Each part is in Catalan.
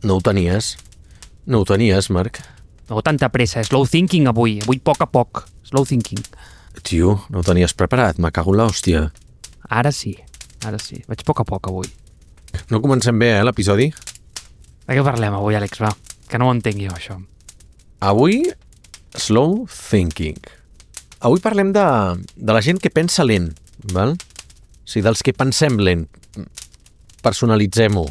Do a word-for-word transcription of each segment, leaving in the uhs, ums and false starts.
No ho tenies. No ho tenies, Marc. No tanta pressa, slow thinking avui. Avui poc a poc, slow thinking. Tio, no ho tenies preparat, me cago en l'hòstia. Ara sí, ara sí. Vaig a poc a poc avui. No comencem bé, eh, l'episodi? De què parlem avui, Àlex? Va, que no ho entenc jo, això. Avui, slow thinking. Avui parlem de, de la gent que pensa lent, val? O sigui, dels que pensem lent. Personalitzem-ho.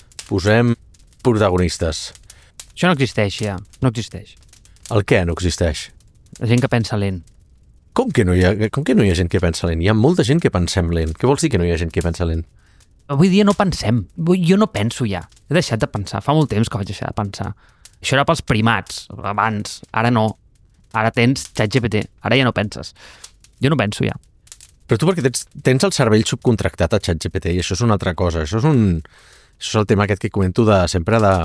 Posem protagonistes. Això no existeix, ja. No existeix. El què no existeix? La gent que pensa lent. Com que no hi ha, com que no hi ha gent que pensa lent? Hi ha molta gent que pensem lent. Què vols dir que no hi ha gent que pensa lent? Avui dia no pensem. Jo no penso ja. He deixat de pensar. Fa molt temps que vaig deixar de pensar. Això era pels primats, abans. Ara no. Ara tens ChatGPT. Ara ja no penses. Jo no penso ja. Però tu perquè tens, tens el cervell subcontractat a ChatGPT i això és una altra cosa. Això és un... Això és el tema aquest que comento de sempre de,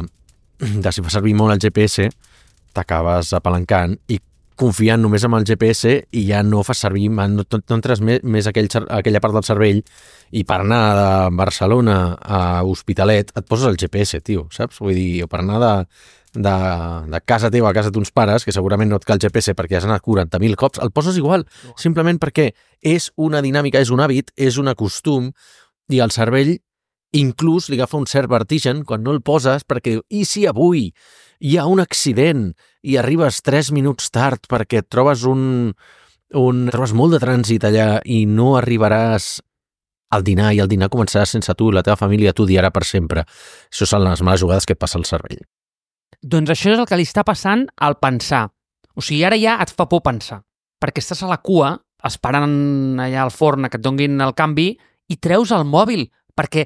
de si fa servir molt el G P S, t'acabes apalancant i confiant només en el G P S i ja no fas servir, no, no entres més, més aquell, aquella part del cervell i per anar de Barcelona a Hospitalet et poses el G P S, tio, saps? Vull dir, o per anar de, de, de casa teva a casa d'uns pares, que segurament no et cal G P S perquè has anat quaranta mil cops, el poses igual, simplement perquè és una dinàmica, és un hàbit, és un costum i el cervell inclús li agafa un cert vertigen quan no el poses perquè diu, i si avui hi ha un accident i arribes tres minuts tard perquè et trobes un, un trobes molt de trànsit allà i no arribaràs al dinar i el dinar començarà sense tu, la teva família t'odiarà per sempre. Això són les males jugades que et passa al cervell. Doncs això és el que li està passant al pensar. O sigui, ara ja et fa por pensar, perquè estàs a la cua esperant allà al forn que et donguin el canvi i treus el mòbil, perquè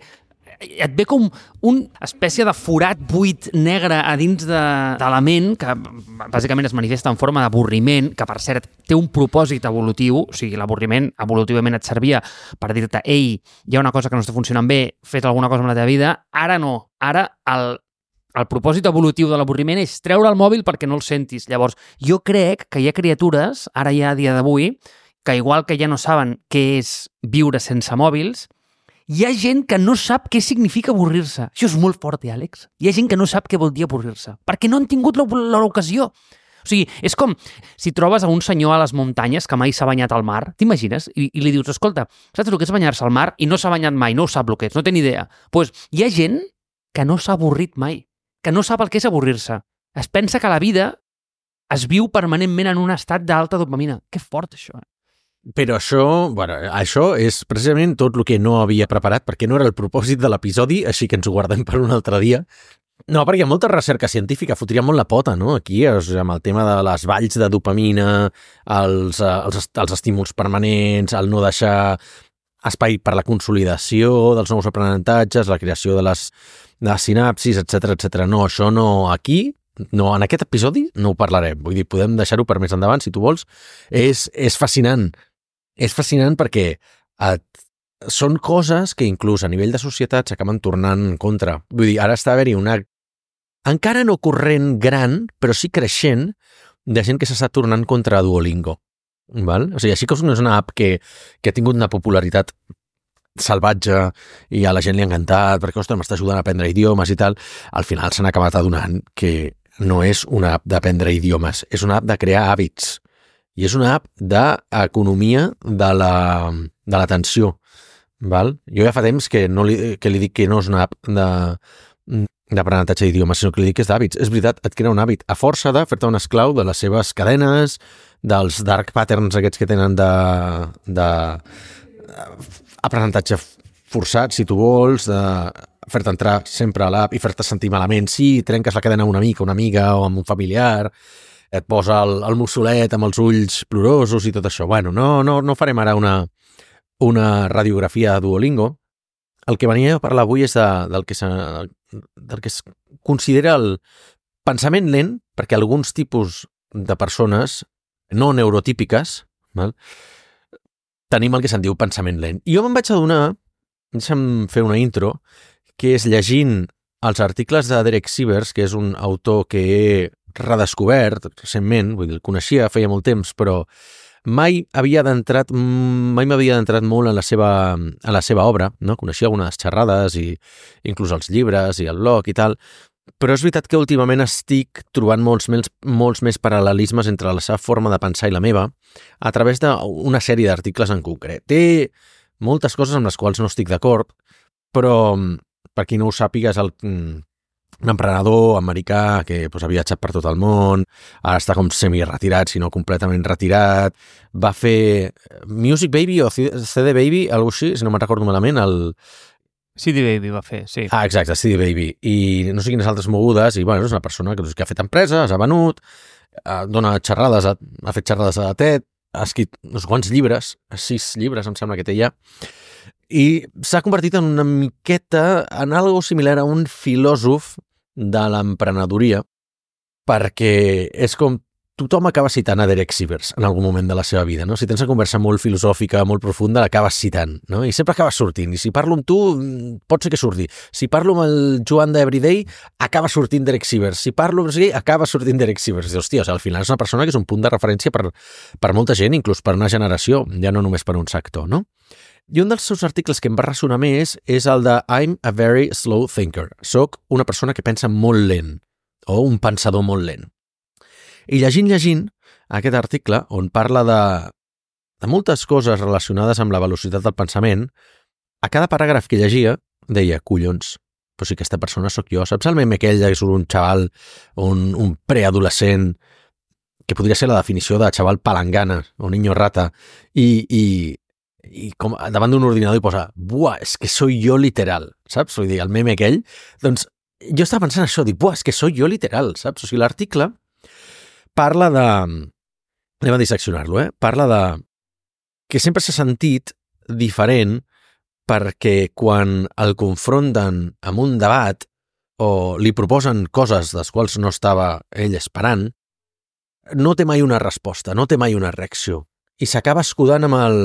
et ve com una espècie de forat buit negre a dins de, de la ment que bàsicament es manifesta en forma d'avorriment, que per cert té un propòsit evolutiu, o sigui, l'avorriment evolutivament et servia per dir-te ei, hi ha una cosa que no està funcionant bé, fes alguna cosa amb la teva vida, ara no, ara el, el propòsit evolutiu de l'avorriment és treure el mòbil perquè no el sentis. Llavors, jo crec que hi ha criatures, ara ja a dia d'avui, que igual que ja no saben què és viure sense mòbils, hi ha gent que no sap què significa avorrir-se. Això és molt fort, eh, Àlex? Hi ha gent que no sap què vol dir avorrir-se, perquè no han tingut l'ocasió. O sigui, és com si trobes a un senyor a les muntanyes que mai s'ha banyat al mar, t'imagines? I, I li dius, escolta, saps el que és banyar-se al mar? I no s'ha banyat mai, no ho sap el que és, no té ni idea. Doncs pues, hi ha gent que no s'ha avorrit mai, que no sap el que és avorrir-se. Es pensa que la vida es viu permanentment en un estat d'alta dopamina. Que fort, això, eh? Però això, bueno, això és precisament tot el que no havia preparat, perquè no era el propòsit de l'episodi, així que ens ho guardem per un altre dia. No, perquè hi ha molta recerca científica, fotria molt la pota, no?, aquí, amb el tema de les valls de dopamina, els, els, els estímuls permanents, el no deixar espai per la consolidació dels nous aprenentatges, la creació de les, de les sinapsis, etcètera, etcètera. No, això no aquí... No, en aquest episodi no ho parlarem. Vull dir, podem deixar-ho per més endavant, si tu vols. És, és fascinant. És fascinant perquè et, són coses que inclús a nivell de societat s'acaben tornant en contra. Vull dir, ara està haver-hi una encara no corrent gran, però sí creixent, de gent que s'està tornant contra Duolingo. Val? O sigui, així que és una app que, que ha tingut una popularitat salvatge i a la gent li ha encantat perquè, ostres, m'està ajudant a aprendre idiomes i tal, al final s'han acabat adonant que no és una app d'aprendre idiomes, és una app de crear hàbits i és una app d'economia de la, de l'atenció. Val? Jo ja fa temps que, no li, que li dic que no és una app de, d'aprenentatge d'idiomes, sinó que li dic que és d'hàbits. És veritat, et crea un hàbit a força de fer-te un esclau de les seves cadenes, dels dark patterns aquests que tenen de, de aprenentatge forçat, si tu vols, de fer-te entrar sempre a l'app i fer-te sentir malament si trenques la cadena amb una amica, una amiga o amb un familiar, et posa el, el mussolet amb els ulls plorosos i tot això. Bueno, no, no, no farem ara una, una radiografia de Duolingo. El que venia a parlar avui és de, del, que del que es considera el pensament lent, perquè alguns tipus de persones no neurotípiques, val? Tenim el que se'n diu pensament lent. I jo me'n vaig adonar, deixa'm fer una intro, que és llegint els articles de Derek Sivers, que és un autor que he redescobert recentment, vull dir, el coneixia feia molt temps, però mai havia d'entrat, mai m'havia d'entrat molt en la seva, en la seva obra, no? Coneixia algunes xerrades i inclús els llibres i el blog i tal, però és veritat que últimament estic trobant molts, més, molts més paral·lelismes entre la seva forma de pensar i la meva a través d'una sèrie d'articles en concret. Té moltes coses amb les quals no estic d'acord, però per qui no ho sàpiga és el, un emprenedor americà que pues, ha viatjat per tot el món, ara està com semi-retirat, si no completament retirat, va fer Music Baby o C D Baby, alguna cosa així, si no me'n recordo malament, el... C D Baby va fer, sí. Ah, exacte, C D Baby. I no sé quines altres mogudes, i bueno, és una persona que, que ha fet empreses, ha venut, dona xerrades, ha, ha fet xerrades a TED, ha escrit uns quants llibres, sis llibres em sembla que té ja, i s'ha convertit en una miqueta, en algo similar a un filòsof de l'emprenedoria, perquè és com tothom acaba citant a Derek Sivers en algun moment de la seva vida, no? Si tens una conversa molt filosòfica, molt profunda, l'acabes citant, no? I sempre acabes sortint. I si parlo amb tu, pot ser que surti. Si parlo amb el Joan d'Everyday, acaba sortint Derek Sivers. Si parlo amb el acaba sortint Derek Sivers. I, hòstia, al final és una persona que és un punt de referència per, per molta gent, inclús per una generació, ja no només per un sector, no? I un dels seus articles que em va ressonar més és el de I'm a very slow thinker. Soc una persona que pensa molt lent, o un pensador molt lent. I llegint, llegint, aquest article, on parla de, de moltes coses relacionades amb la velocitat del pensament, a cada paràgraf que llegia deia, collons, però si aquesta persona sóc jo. Saps el meme aquell que surt un xaval, un, un preadolescent, que podria ser la definició de xaval palangana, o niño rata, i, i, i com davant d'un ordinador i posa, buah, és que soy jo literal, saps? Vull dir, el meme aquell. Doncs jo estava pensant això, dic, buah, és que soy jo literal, saps? O sigui, l'article parla de... Anem a disseccionar-lo, eh? Parla de que sempre s'ha sentit diferent perquè quan el confronten amb un debat o li proposen coses des quals no estava ell esperant, no té mai una resposta, no té mai una reacció. I s'acaba escudant amb el...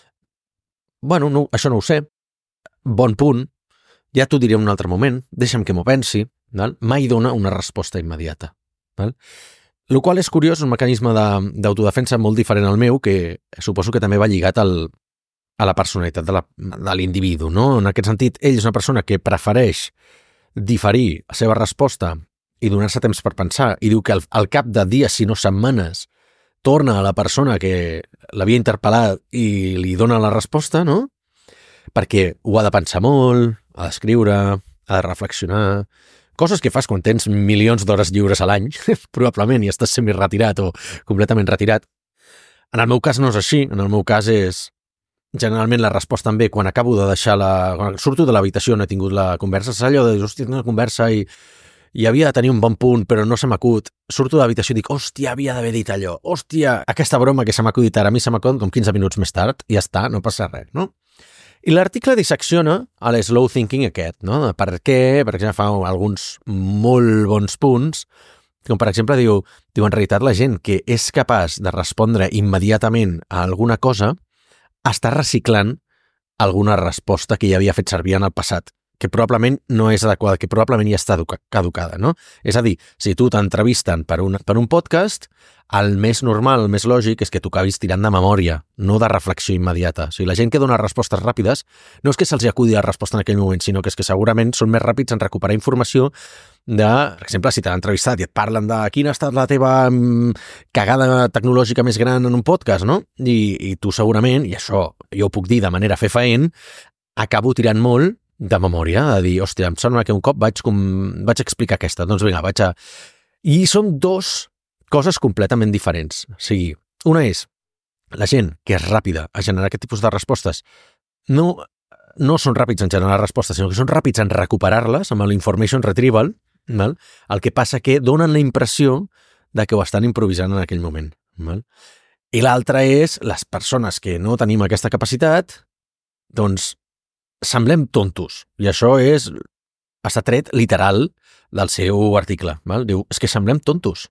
Bueno, no, això no ho sé. Bon punt. Ja t'ho diré en un altre moment. Deixa'm que m'ho pensi. Val? Mai dona una resposta immediata. Val? El qual és curiós, un mecanisme d'autodefensa molt diferent al meu, que suposo que també va lligat al, a la personalitat de, la, de l'individu, no? En aquest sentit, ell és una persona que prefereix diferir la seva resposta i donar-se temps per pensar, i diu que al, al cap de dies, si no setmanes, torna a la persona que l'havia interpel·lat i li dona la resposta, no? Perquè ho ha de pensar molt, ha d'escriure, ha de reflexionar, coses que fas quan tens milions d'hores lliures a l'any, probablement, i estàs semi-retirat o completament retirat. En el meu cas no és així, en el meu cas és... Generalment la resposta em ve quan acabo de deixar la... Quan surto de l'habitació, no he tingut la conversa, és allò de dir, hòstia, una conversa i... i havia de tenir un bon punt, però no se m'acut. Surto de l'habitació i dic, hòstia, havia d'haver dit allò, hòstia, aquesta broma que se m'ha acudit ara, a mi se m'acut com quinze minuts més tard, i ja està, no passa res, no? I l'article dissecciona a l'slow thinking aquest, no? De per què, per exemple, fa alguns molt bons punts, com per exemple diu, diu, en realitat la gent que és capaç de respondre immediatament a alguna cosa està reciclant alguna resposta que ja havia fet servir en el passat, que probablement no és adequada, que probablement ja està caducada, no? És a dir, si tu t'entrevisten per un, per un podcast, el més normal, el més lògic és que tu acabis tirant de memòria, no de reflexió immediata. O sigui, la gent que dona respostes ràpides no és que se'ls acudi la resposta en aquell moment, sinó que és que segurament són més ràpids en recuperar informació de, per exemple, si t'han entrevistat i et parlen de quina ha estat la teva cagada tecnològica més gran en un podcast, no? I, i tu segurament, i això jo ho puc dir de manera fefaent, acabo tirant molt de memòria, de dir, hòstia, em sembla que un cop vaig, com, vaig explicar aquesta, doncs vinga, vaig a... I són dos coses completament diferents. O sigui, una és la gent que és ràpida a generar aquest tipus de respostes, no, no són ràpids en generar respostes, sinó que són ràpids en recuperar-les amb l'information retrieval, val? El que passa que donen la impressió de que ho estan improvisant en aquell moment. Val? I l'altra és les persones que no tenim aquesta capacitat, doncs semblem tontos, i això és està tret literal del seu article, val? Diu, és que semblem tontos.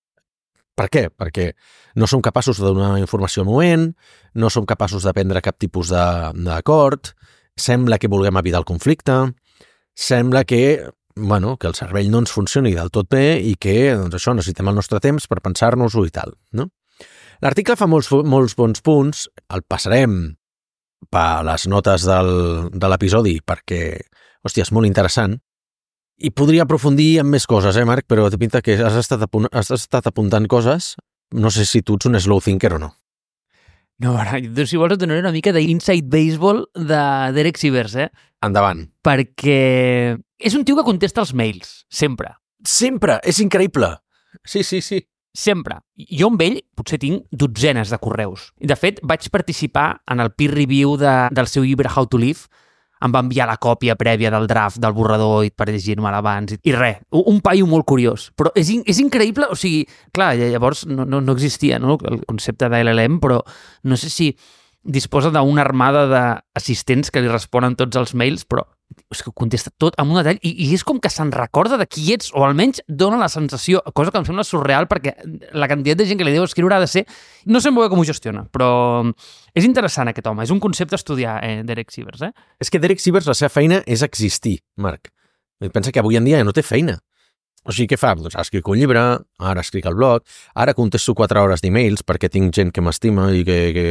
Per què? Perquè no som capaços de donar informació al moment, no som capaços de prendre cap tipus d'acord, sembla que vulguem evitar el conflicte, sembla que, bueno, que el cervell no ens funcioni del tot bé i que, doncs això, necessitem el nostre temps per pensar-nos-ho i tal, no? L'article fa molts, molts bons punts, el passarem per les notes del, de l'episodi perquè, hòstia, és molt interessant, I podria aprofundir en més coses, eh, Marc? Però té pinta que has estat, apunt, has estat apuntant coses. No sé si tu ets un slow thinker o no. No, ara, doncs si vols et donaré una mica d'inside baseball de Derek Sivers, eh? Endavant. Perquè és un tio que contesta els mails, sempre. Sempre! És increïble! Sí, sí, sí. Sempre. Jo amb ell potser tinc dotzenes de correus. De fet, vaig participar en el peer review de, del seu llibre How to Live. Em va enviar la còpia prèvia del draft, del borrador, per llegir-me'l abans. I, i res, un, un paio molt curiós. Però és, és increïble, o sigui, clar, llavors no, no, no existia, no?, el concepte de L L M, però no sé si disposa d'una armada d'assistents que li responen tots els mails, però és que contesta tot amb un detall i, i és com que se'n recorda de qui ets, o almenys dona la sensació, cosa que em sembla surreal perquè la quantitat de gent que li deu escriure ha de ser... No sé molt bé com ho gestiona, però és interessant aquest home, és un concepte a estudiar, eh, Derek Sivers, eh? És que Derek Sivers, la seva feina és existir, Marc. Pensa que avui en dia ja no té feina. O sigui, què fa? Doncs escric un llibre, ara escric al blog, ara contesto quatre hores d'emails perquè tinc gent que m'estima i que, que...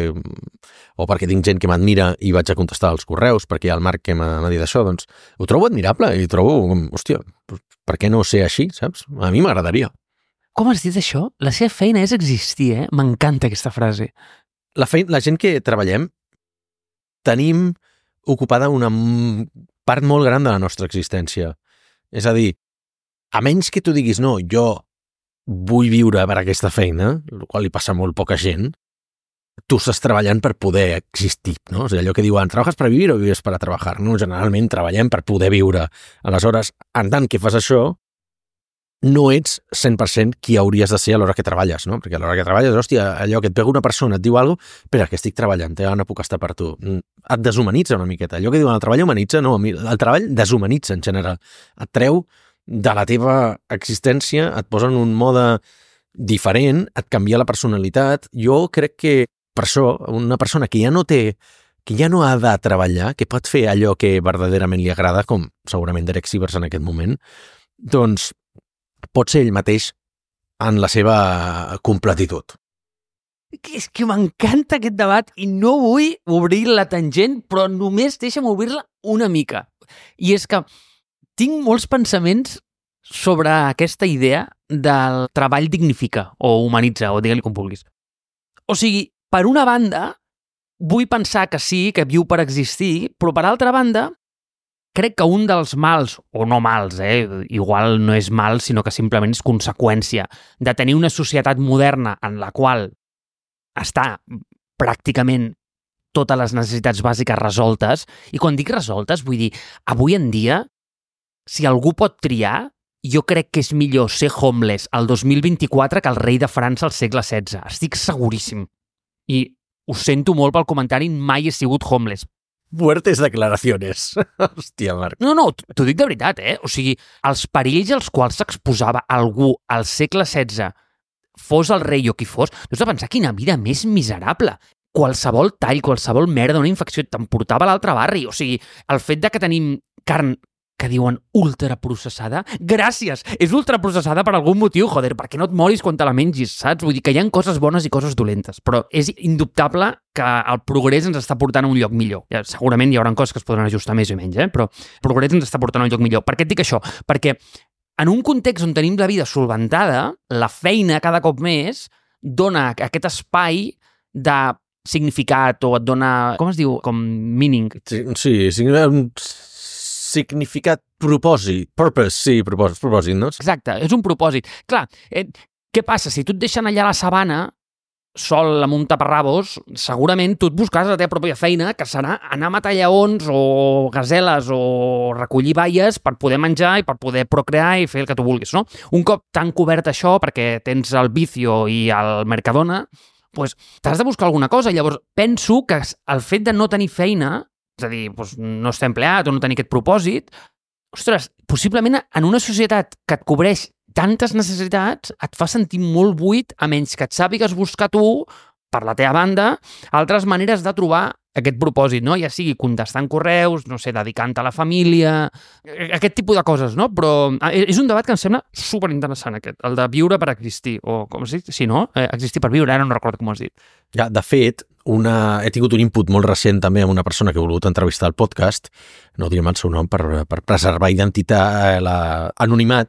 o perquè tinc gent que m'admira i vaig a contestar els correus perquè hi ha el Marc que m'ha dit això, doncs ho trobo admirable i trobo, hòstia, per què no ser així, saps? A mi m'agradaria. Com has dit això? La seva feina és existir, eh? M'encanta aquesta frase. La, feina, la gent que treballem tenim ocupada una part molt gran de la nostra existència. És a dir, a menys que tu diguis, no, jo vull viure per aquesta feina, el qual li passa molt poca gent, tu estàs treballant per poder existir, no? O sigui, allò que diuen, ¿trabajas para vivir o vives para trabajar? No? Generalment treballem per poder viure. Aleshores, en tant que fas això, no ets cent per cent qui hauries de ser a l'hora que treballes, no? Perquè a l'hora que treballes, hòstia, allò que et pega una persona, et diu alguna cosa, espera, que estic treballant, eh? No puc estar per tu. Et deshumanitza una miqueta. Allò que diuen, el treball humanitza, no, el treball deshumanitza en general. Et treu de la teva existència, et posa en un mode diferent, et canvia la personalitat. Jo crec que, per això, una persona que ja no té, que ja no ha de treballar, que pot fer allò que verdaderament li agrada, com segurament Derek Sivers en aquest moment, doncs pot ser ell mateix en la seva completitud. És que m'encanta aquest debat i no vull obrir la tangent, però només deixa'm obrir-la una mica. I és que tinc molts pensaments sobre aquesta idea del treball dignifica o humanitza, o digue-li com vulguis. O sigui, per una banda, vull pensar que sí, que viu per existir, però per altra banda, crec que un dels mals, o no mals, eh, igual no és mal, sinó que simplement és conseqüència de tenir una societat moderna en la qual està pràcticament totes les necessitats bàsiques resoltes, i quan dic resoltes, vull dir, avui en dia, si algú pot triar, jo crec que és millor ser homeless al dos mil vint-i-quatre que el rei de França al segle setze. Estic seguríssim. I ho sento molt pel comentari, mai he sigut homeless. Fuertes declaraciones. Hòstia, Marc. No, no, t'ho dic de veritat, eh? O sigui, els perills als quals s'exposava algú al segle setze, fos el rei o qui fos, tu has de pensar quina vida més miserable. Qualsevol tall, qualsevol merda, una infecció, t'emportava a l'altre barri. O sigui, el fet de que tenim carn que diuen ultraprocessada, gràcies, és ultraprocessada per algun motiu, joder, perquè no et moris quan te la mengis, saps? Vull dir que hi ha coses bones i coses dolentes, però és indubtable que el progrés ens està portant a un lloc millor. Ja, segurament hi haurà coses que es podran ajustar més o menys, eh? Però el progrés ens està portant a un lloc millor. Per què et dic això? Perquè en un context on tenim la vida solventada, la feina cada cop més dona aquest espai de significat o et dona, com es diu, com meaning. Sí, sí, significat, propòsit, purpose, sí, propòsit, propòsit, no? Exacte, és un propòsit. Clar, eh, què passa? Si tu et deixen allà a la sabana, sol amb un taparrabos, segurament tu et buscaràs la teva pròpia feina, que serà anar a matar lleons o gaseles o recollir baies per poder menjar i per poder procrear i fer el que tu vulguis, no? Un cop t'han cobert això perquè tens el Vicio i el Mercadona, doncs t'has de buscar alguna cosa. Llavors penso que el fet de no tenir feina, és a dir, doncs, no estar empleat o no tenir aquest propòsit, ostres, possiblement en una societat que et cobreix tantes necessitats et fa sentir molt buit a menys que et sàpigues buscar tu, per la teva banda, altres maneres de trobar aquest propòsit, no? Ja sigui contestant correus, no sé, dedicant a la família, aquest tipus de coses, no? Però és un debat que em sembla superinteressant aquest, el de viure per existir, o com es diu? Sí, no? Eh, existir per viure, ara no recordo com ho has dit. Ja, de fet, una... he tingut un input molt recent també amb una persona que he volgut entrevistar al podcast, no direm el seu nom per, per preservar identitat, l'anonimat,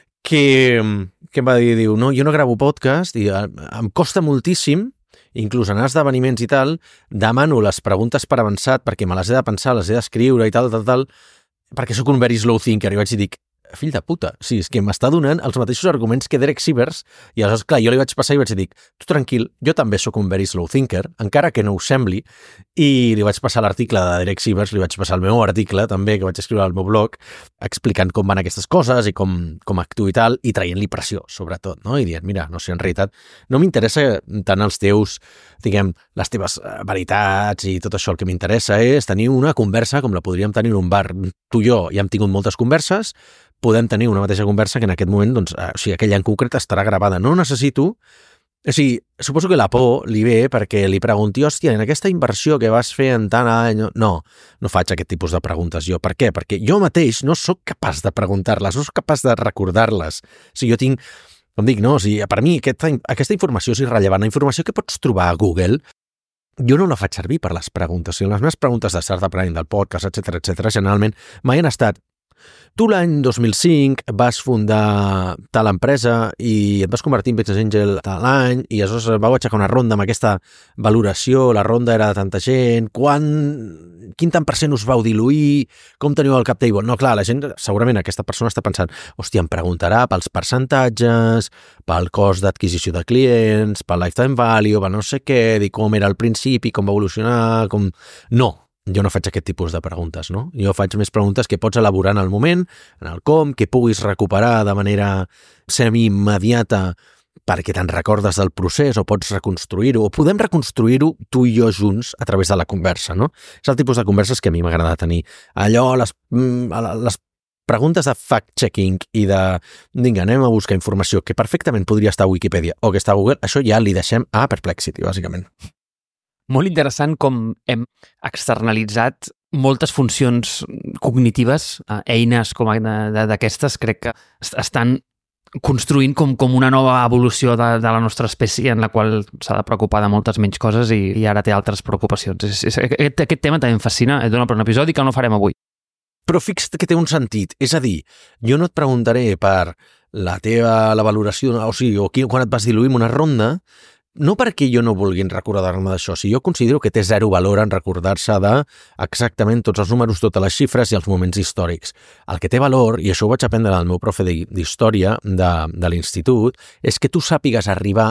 que, que em va dir, diu, no, jo no gravo podcast i em costa moltíssim, inclús anar a esdeveniments i tal, demano les preguntes per avançat perquè me les he de pensar, les he d'escriure i tal, tal, tal, perquè sóc un very slow thinker i vaig dir, dic, fill de puta, sí, és que m'està donant els mateixos arguments que Derek Sivers i aleshores, clar, jo li vaig passar i vaig dir, tu tranquil, jo també sóc un very slow thinker, encara que no ho sembli, i li vaig passar l'article de Derek Sivers, li vaig passar el meu article també, que vaig escriure al meu blog, explicant com van aquestes coses i com, com actuo i tal, i traient-li pressió, sobretot, no? I dient, mira, no sé, en realitat, no m'interessa tant els teus, diguem, les teves veritats i tot això, el que m'interessa és tenir una conversa com la podríem tenir en un bar. Tu i jo ja hem tingut moltes converses, podem tenir una mateixa conversa que en aquest moment, doncs, o sigui, aquella en concret estarà gravada. No necessito... O sigui, suposo que la por li ve perquè li pregunti, hòstia, en aquesta inversió que vas fer en tant any... No, no faig aquest tipus de preguntes jo. Per què? Perquè jo mateix no sóc capaç de preguntar-les, no sóc capaç de recordar-les. O sigui, jo tinc... Com dic, no? O sigui, per mi aquesta, aquesta informació és irrellevant. La informació que pots trobar a Google, jo no la faig servir per les preguntes. O sigui, les meves preguntes de Startup Grind, del podcast, etcètera, etcètera, generalment mai han estat tu l'any dos mil cinc vas fundar tal empresa i et vas convertir en Business Angel tal any i aleshores vau aixecar una ronda amb aquesta valoració, la ronda era de tanta gent, quan, quin tant per cent us vau diluir, com teniu el cap table? No, clar, la gent, segurament aquesta persona està pensant, hòstia, em preguntarà pels percentatges, pel cost d'adquisició de clients, pel lifetime value, pel no sé què, dir com era al principi, com va evolucionar, com... No, jo no faig aquest tipus de preguntes, no? Jo faig més preguntes que pots elaborar en el moment, en el com, que puguis recuperar de manera semi-immediata perquè te'n recordes del procés o pots reconstruir-ho, o podem reconstruir-ho tu i jo junts a través de la conversa, no? És el tipus de converses que a mi m'agrada tenir. Allò, les, les preguntes de fact-checking i de, vinga, anem a buscar informació que perfectament podria estar a Wikipedia o que està a Google, això ja li deixem a Perplexity, bàsicament. Molt interessant com hem externalitzat moltes funcions cognitives, eines com d'aquestes, crec que estan construint com, com una nova evolució de, de la nostra espècie en la qual s'ha de preocupar de moltes menys coses i, i ara té altres preocupacions. És, és, aquest, aquest tema també em fascina, et dona per un episodi que no farem avui. Però fixa't que té un sentit, és a dir, jo no et preguntaré per la teva la valoració, o sigui, o quan et vas diluir en una ronda, no perquè jo no vulgui recordar-me d'això, si jo considero que té zero valor en recordar-se de exactament tots els números, totes les xifres i els moments històrics. El que té valor, i això ho vaig aprendre del meu profe d'història de, de l'institut, és que tu sàpigues arribar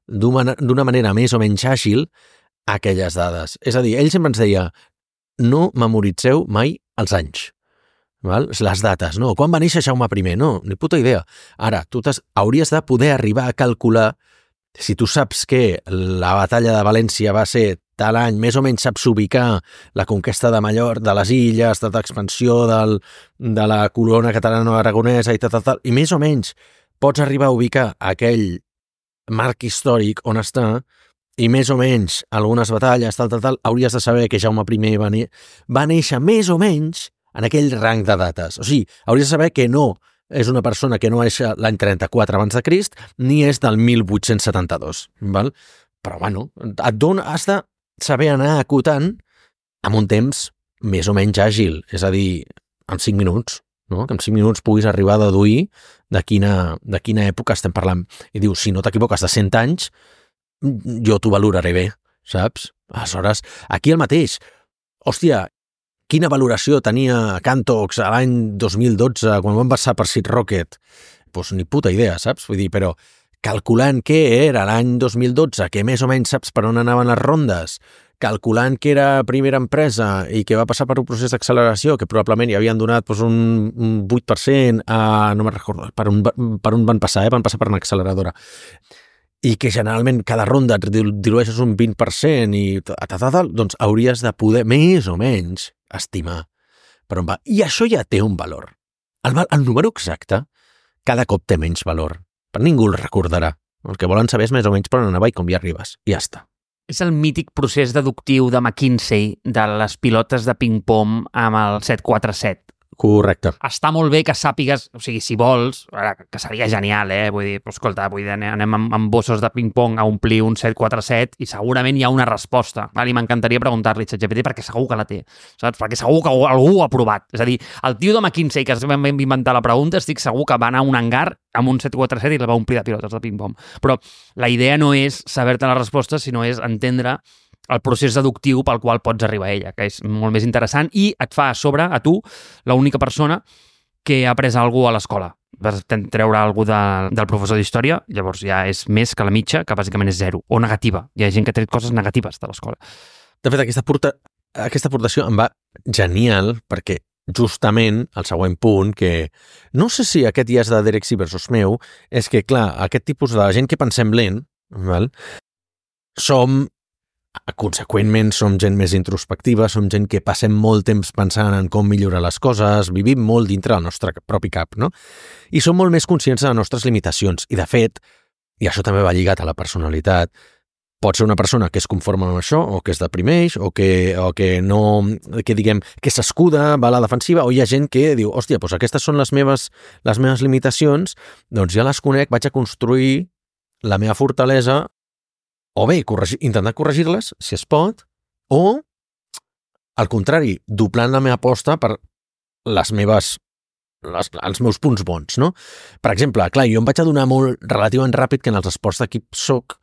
d'una manera més o menys àgil a aquelles dades. És a dir, ell sempre ens deia, no memoritzeu mai els anys. Val? Les dates, no? Quan va néixer Jaume primer? No, ni puta idea. Ara, tu hauries de poder arribar a calcular. Si tu saps que la batalla de València va ser tal any, més o menys saps ubicar la conquesta de Mallorca, de les illes, de l'expansió del, de la corona catalana-aragonesa i tal, tal, tal, i més o menys pots arribar a ubicar aquell marc històric on està i més o menys algunes batalles, tal, tal, tal, hauries de saber que Jaume primer va, ne- va néixer més o menys en aquell rang de dates. O sigui, hauries de saber que no és una persona que no és l'any trenta-quatre abans de Crist, ni és del mil vuit-cents setanta-dos, val? Però, bueno, et dona, has de saber anar acotant amb un temps més o menys àgil, és a dir, en cinc minuts, no? Que en cinc minuts puguis arribar a deduir de quina, de quina època estem parlant. I dius, si no t'equivoques de cent anys, jo t'ho valoraré bé, saps? Aleshores, aquí el mateix. Hòstia, quina valoració tenia Cantox a l'any dos mil dotze quan van passar per Seed Rocket? Doncs ni puta idea, saps? Vull dir, però calculant què era l'any dos mil dotze, que més o menys saps per on anaven les rondes, calculant que era primera empresa i que va passar per un procés d'acceleració que probablement hi havien donat doncs, un, un vuit per cent a... no me'n recordo per on, per on van passar, eh? Van passar per una acceleradora. I que generalment cada ronda et dilueixes un vint per cent i tal, tal, tal, doncs hauries de poder més o menys estimar per on va. I això ja té un valor. El, el número exacte cada cop té menys valor. Per ningú el recordarà. El que volen saber és més o menys per on anava i com hi arribes. I ja està. És el mític procés deductiu de McKinsey de les pilotes de ping-pong amb el set quatre set. Correcte. Està molt bé que sàpigues, o sigui, si vols, que seria genial, eh? Vull dir, escolta, vull dir, anem amb, amb bossos de ping-pong a omplir un set quatre set i segurament hi ha una resposta. Val? I m'encantaria preguntar-li a ChatGPT perquè segur que la té, saps? Perquè segur que algú ho ha provat. És a dir, el tio de McKinsey que es va inventar la pregunta, estic segur que va anar a un hangar amb un set quatre set i la va omplir de pilotes de ping-pong. Però la idea no és saber-te la resposta, sinó és entendre el procés deductiu pel qual pots arribar a ella, que és molt més interessant i et fa a sobre, a tu, l'única persona que ha après alguna cosa a l'escola. Vas treure alguna cosa de, del professor d'història, llavors ja és més que la mitja, que bàsicament és zero, o negativa. Hi ha gent que ha tret coses negatives de l'escola. De fet, aquesta, porta, aquesta aportació em va genial perquè justament el següent punt, que no sé si aquest ja és de Derek Sivers meu, és que, clar, aquest tipus de gent que pensem lent, val? som conseqüentment som gent més introspectiva, som gent que passem molt temps pensant en com millorar les coses, vivim molt dintre del nostre propi cap, no? I som molt més conscients de les nostres limitacions. I, de fet, i això també va lligat a la personalitat, pot ser una persona que es conforma amb això, o que es deprimeix, o que, o que no, que diguem, que s'escuda, va a la defensiva, o hi ha gent que diu, hòstia, doncs aquestes són les meves, les meves limitacions, doncs ja les conec, vaig a construir la meva fortalesa, o bé, corregir, intentar corregir-les, si es pot, o, al contrari, doblant la meva aposta per les meves, les, els meus punts bons, no? Per exemple, clar, jo em vaig adonar molt relativament ràpid que en els esports d'equip soc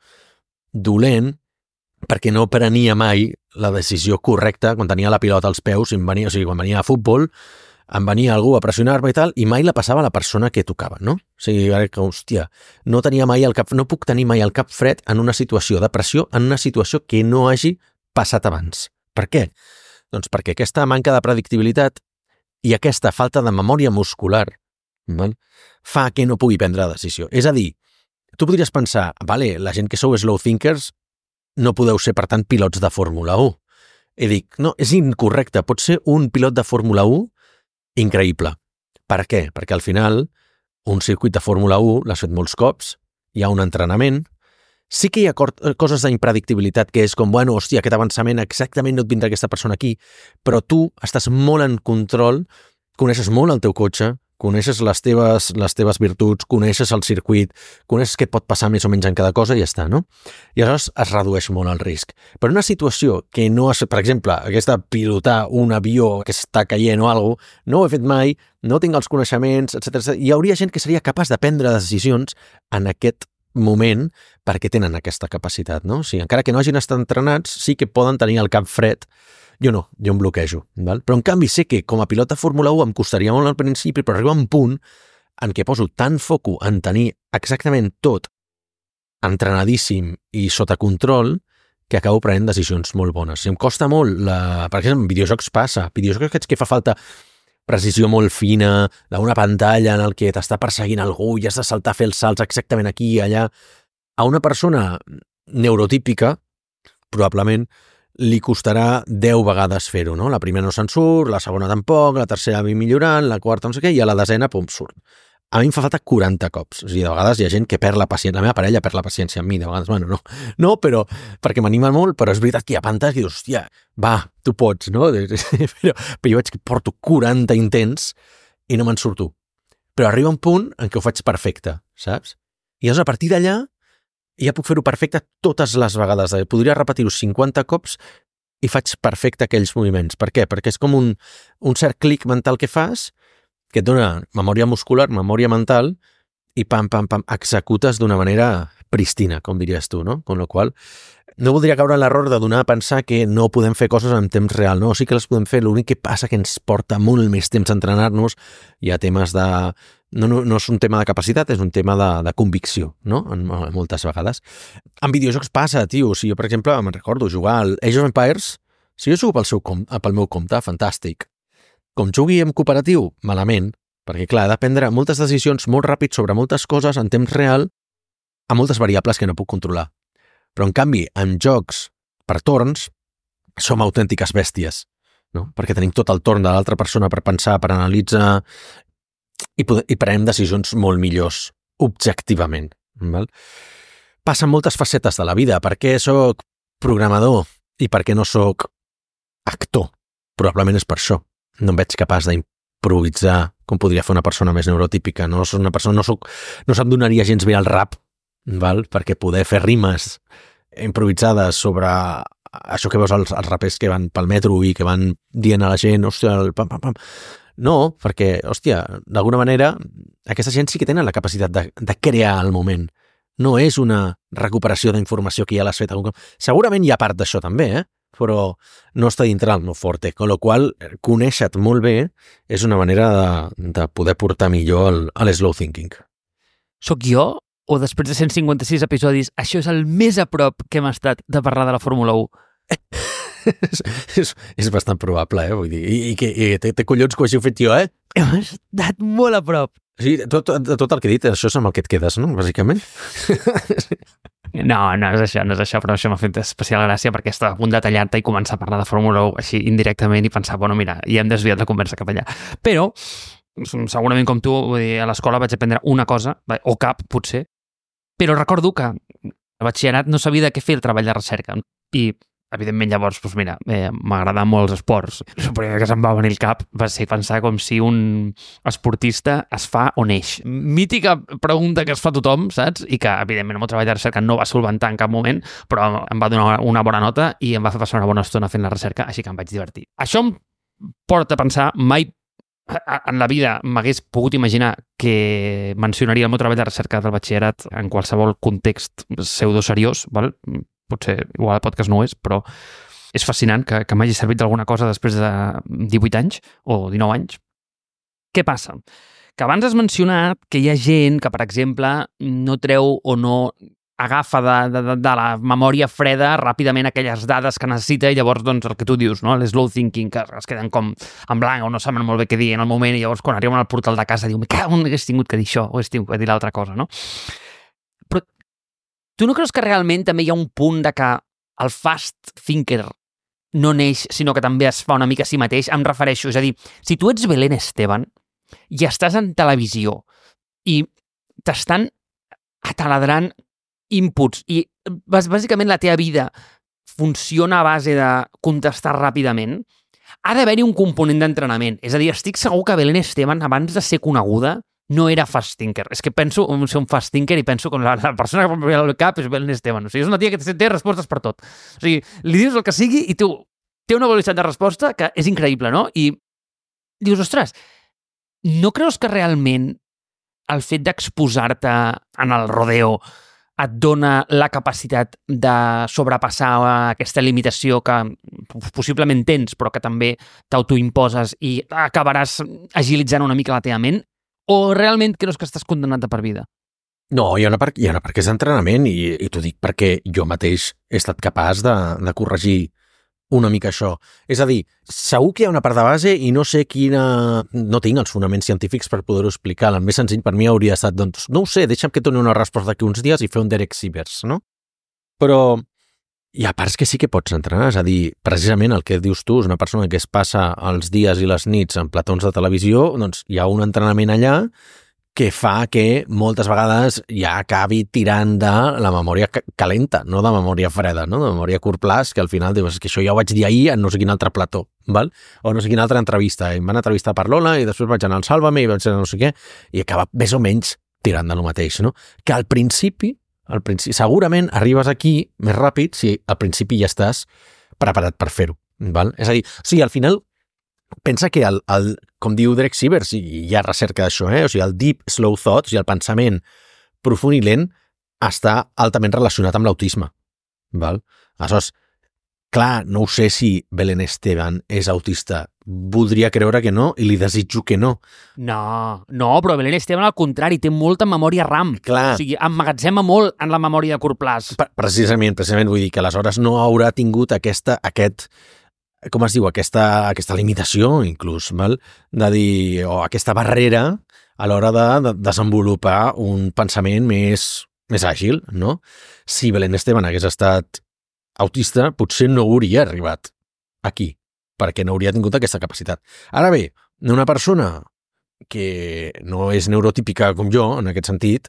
dolent perquè no prenia mai la decisió correcta quan tenia la pilota als peus, i em venia, o sigui, quan venia a futbol, em venia algú a pressionar-me i tal, i mai la passava a la persona que tocava, no? O sigui, que, hòstia, no tenia mai el cap, no puc tenir mai el cap fred en una situació de pressió, en una situació que no hagi passat abans. Per què? Doncs perquè aquesta manca de predictibilitat i aquesta falta de memòria muscular, val? Fa que no pugui prendre decisió. És a dir, tu podries pensar, vale, la gent que sou slow thinkers no podeu ser, per tant, pilots de Fórmula u. I dic, no, és incorrecte, pot ser un pilot de Fórmula u increïble. Per què? Perquè al final un circuit de Fórmula u l'has fet molts cops, hi ha un entrenament, sí que hi ha coses d'impredictibilitat que és com, bueno, hòstia, aquest avançament exactament no et vindrà aquesta persona aquí, però tu estàs molt en control, coneixes molt el teu cotxe, coneixes les teves, les teves virtuts, coneixes el circuit, coneixes què et pot passar més o menys en cada cosa i ja està, no? I aleshores es redueix molt el risc. Però una situació que no has, per exemple, aquesta pilotar un avió que està caient o alguna cosa, no ho he fet mai, no tinc els coneixements, etcètera. Hi hauria gent que seria capaç de prendre decisions en aquest moment perquè tenen aquesta capacitat, no? O sigui, encara que no hagin estat entrenats, sí que poden tenir el cap fred. Jo no, jo em bloquejo, val? Però en canvi sé que com a pilot de Fórmula u em costaria molt al principi, però arriba un punt en què poso tant foco en tenir exactament tot entrenadíssim i sota control que acabo prenent decisions molt bones. Si em costa molt, la... per exemple, en videojocs passa, videojocs aquests que fa falta precisió molt fina, d'una pantalla en el que t'està perseguint algú i has de saltar a fer els salts exactament aquí i allà, a una persona neurotípica, probablement, li costarà deu vegades fer-ho, no? La primera no se'n surt, la segona tampoc, la tercera va millorant, la quarta no sé què, i a la desena, pum, surt. A mi em fa falta quaranta cops. O sigui, de vegades hi ha gent que perd la paciència, la meva parella perd la paciència amb mi, de vegades, bueno, no, no, però, perquè m'anima molt, però és veritat que hi ha pantalles que dius, hòstia, va, tu pots, no? però, però jo veig que porto quaranta intents i no me'n surto. Però arriba un punt en què ho faig perfecte, saps? I llavors, a partir d'allà, ja puc fer-ho perfecte totes les vegades. Podria repetir-ho cinquanta cops i faig perfecte aquells moviments. Per què? Perquè és com un, un cert clic mental que fas, que et dona memòria muscular, memòria mental, i pam, pam, pam, executes d'una manera pristina, com diries tu, no? Con lo qual, no voldria caure en l'error de donar a pensar que no podem fer coses en temps real, no? Sí que les podem fer, l'únic que passa que ens porta molt més temps a entrenar-nos, hi ha temes de... No, no, no és un tema de capacitat, és un tema de, de convicció, no? En, en moltes vegades. En videojocs passa, tio. O sigui, jo, per exemple, me'n recordo jugar al Age of Empires. Si jo jugo pel, seu com, pel meu compte, fantàstic. Com jugui en cooperatiu, malament, perquè, clar, he de prendre moltes decisions molt ràpid sobre moltes coses en temps real a moltes variables que no puc controlar. Però, en canvi, en jocs per torns, som autèntiques bèsties, no? Perquè tenim tot el torn de l'altra persona per pensar, per analitzar... I, i prenem decisions molt millors, objectivament. Val? Passen moltes facetes de la vida. Per què soc programador i per què no soc actor? Probablement és per això. No em veig capaç de improvisar com podria fer una persona més neurotípica. No soc una persona, no, soc, no se'm donaria gens bé el rap, val? Perquè poder fer rimes improvisades sobre això que veus els, els rapers que van pel metro i que van dient a la gent, hòstia, el pam, pam, pam. No, perquè, hòstia, d'alguna manera aquesta gent sí que tenen la capacitat de, de crear el moment. No és una recuperació d'informació que ja l'has fet. Segurament hi ha part d'això també, eh? Però no està dintre el meu forte, con lo qual conèixer-te molt bé és una manera de, de poder portar millor el, el slow thinking. Soc jo? O després de cent cinquanta-sis episodis, això és el més a prop que hem estat de parlar de la Fórmula u? és, és, és bastant probable, eh? Vull dir, i, i que i té, té collons que ho hagi fet jo, eh? Hem estat molt a prop. Sí, tot, tot, tot el que he dit, això és amb el que et quedes, no? Bàsicament. No, no és això, no és això, però això m'ha fet especial gràcia perquè estava a punt de tallar-te i començar a parlar de Fórmula u així indirectament i pensar, bueno, mira, ja hem desviat la conversa cap allà. Però, segurament com tu, vull dir, a l'escola vaig aprendre una cosa, o cap, potser, però recordo que al batxillerat no sabia de què fer el treball de recerca i evidentment llavors, doncs mira, eh, m'agraden molt els esports. El primer que se'm va venir al cap va ser pensar com si un esportista es fa o neix. Mítica pregunta que es fa tothom, saps? I que, evidentment, el meu treball de recerca no va solventar en cap moment, però em va donar una bona nota i em va fer passar una bona estona fent la recerca, així que em vaig divertir. Això em porta a pensar, mai en la vida m'hagués pogut imaginar que mencionaria el meu treball de recerca del batxillerat en qualsevol context pseudoseriós, val? Potser igual el podcast no ho és, però és fascinant que, que m'hagi servit d'alguna cosa després de divuit anys o dinou anys. Què passa? Que abans has mencionat que hi ha gent que, per exemple, no treu o no agafa de, de, de la memòria freda ràpidament aquelles dades que necessita i llavors, doncs, el que tu dius, no? L'slow thinking, que es queden com en blanc o no saben molt bé què dir en el moment i llavors quan arriben al portal de casa diu, me cago, hagués tingut que dir això o hagués tingut que dir l'altra cosa, no? Però tu no creus que realment també hi ha un punt de que el fast thinker no neix, sinó que també es fa una mica a si mateix? Em refereixo, és a dir, si tu ets Belén Esteban i estàs en televisió i t'estan ataladrant inputs i bàsicament la teva vida funciona a base de contestar ràpidament, ha d'haver-hi un component d'entrenament. És a dir, estic segur que Belén Esteban, abans de ser coneguda, no era fast thinker. És que penso en ser un fast thinker i penso que la, la persona que em ve al cap és Belén Esteban. O sigui, és una tia que té respostes per tot. O sigui, li dius el que sigui i tu té una velocitat de resposta que és increïble, no? I dius, ostres, no creus que realment el fet d'exposar-te en el rodeo et dona la capacitat de sobrepassar aquesta limitació que possiblement tens, però que també t'autoimposes i acabaràs agilitzant una mica la teva ment? O realment creus que estàs condemnat de per vida? No, hi ha una part, hi ha una part que és d'entrenament i, i t'ho dic perquè jo mateix he estat capaç de, de corregir una mica això. És a dir, segur que hi ha una part de base i no sé quina... No tinc els fonaments científics per poder-ho explicar. El més senzill per mi hauria estat, doncs, no ho sé, deixa'm que et doni una resposta d'aquí uns dies i fer un Derek Sivers, no? Però hi ha parts que sí que pots entrenar, és a dir, precisament el que dius tu, és una persona que es passa els dies i les nits en platons de televisió, doncs hi ha un entrenament allà que fa que moltes vegades ja acabi tirant de la memòria calenta, no de memòria freda, no? De memòria a curt plaç, que al final dius que això ja ho vaig dir ahir en no sé quin altre plató, val? O no sé quina altra entrevista. I em van entrevistar per l'Ola i després vaig anar al Sálvame i vaig anar no sé què, i acaba més o menys tirant de lo mateix, no? Que al principi Al principi, segurament arribes aquí més ràpid si al principi ja estàs preparat per fer-ho. Val? És a dir, sí, al final, pensa que, el, el, com diu Derek Sivers, i hi ha recerca d'això, eh? O sigui, el deep slow thought, o sigui, el pensament profund i lent, està altament relacionat amb l'autisme. Val? Aleshores, clar, no ho sé si Belén Esteban és autista. Voldria creure que no i li desitjo que no. No, no, però Belén Esteban al contrari, té molta memòria RAM. Clar. O sigui, emmagatzema molt en la memòria de curt plaç. Precisament, precisament, vull dir que aleshores no haurà tingut aquesta, aquest, com es diu, aquesta, aquesta limitació, inclús, val? De dir, o aquesta barrera a l'hora de, de desenvolupar un pensament més, més àgil, no? Si Belén Esteban hagués estat autista, potser no hauria arribat aquí, perquè no hauria tingut aquesta capacitat. Ara bé, una persona que no és neurotípica com jo, en aquest sentit,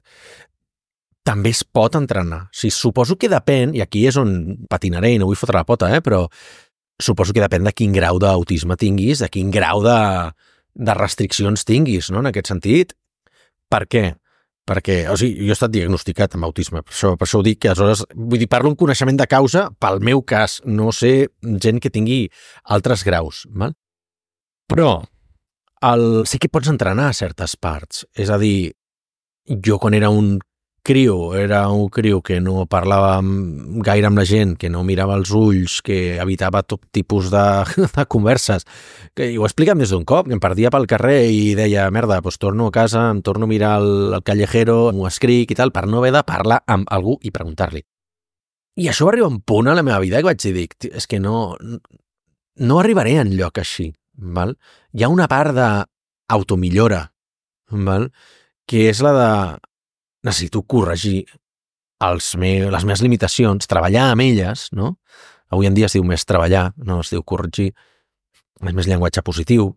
també es pot entrenar. O sigui, suposo que depèn, i aquí és on patinaré i no vull fotre la pota, eh, però suposo que depèn de quin grau d'autisme tinguis, de quin grau de de restriccions tinguis, no?, en aquest sentit. Per què? Perquè, o sigui, jo he estat diagnosticat amb autisme, per això, per això ho dic, que aleshores, vull dir, parlo un coneixement de causa pel meu cas, no sé gent que tingui altres graus, val? Però el, sí que pots entrenar a certes parts, és a dir, jo quan era un criu, era un criu que no parlava gaire amb la gent, que no mirava els ulls, que evitava tot tipus de, de converses, que ho explicat més d'un cop, que em perdia pel carrer i deia, merda, doncs torno a casa, em torno a mirar el, el callejero, m'ho escric i tal, per no haver de parlar amb algú i preguntar-li. I això va arribar un punt a la meva vida que vaig dir, és que no, no arribaré enlloc així, val? Hi ha una part d'automillora, val? Que és la de necessito corregir els me les meves limitacions, treballar amb elles, no? Avui en dia es diu més treballar, no es diu corregir, és més llenguatge positiu,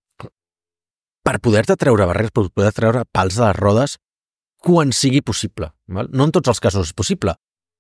per poder-te treure barreres, per poder treure pals de les rodes quan sigui possible. Val? No en tots els casos és possible.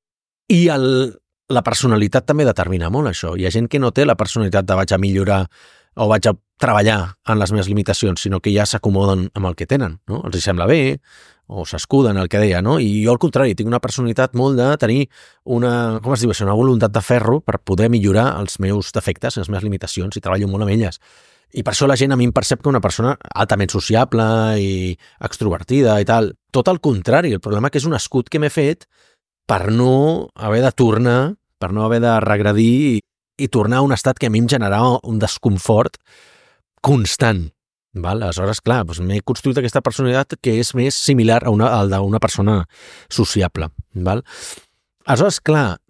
I el, la personalitat també determina molt això. Hi ha gent que no té la personalitat de vaig a millorar o vaig a treballar en les meves limitacions, sinó que ja s'acomoden amb el que tenen, no? Els hi sembla bé, o s'escuden, el que deia, no? I jo, al contrari, tinc una personalitat molt de tenir una, com es diu això, una voluntat de ferro per poder millorar els meus defectes, les meves limitacions, i treballo molt amb elles. I per això la gent a mi em percep que una persona altament sociable i extrovertida i tal. Tot el contrari, el problema que és un escut que m'he fet per no haver de tornar, per no haver de regredir i, i tornar a un estat que a mi em generava un desconfort constant. Val? Aleshores, clar, doncs m'he construït aquesta personalitat que és més similar a una, al d'una persona sociable. Val? Aleshores, clar,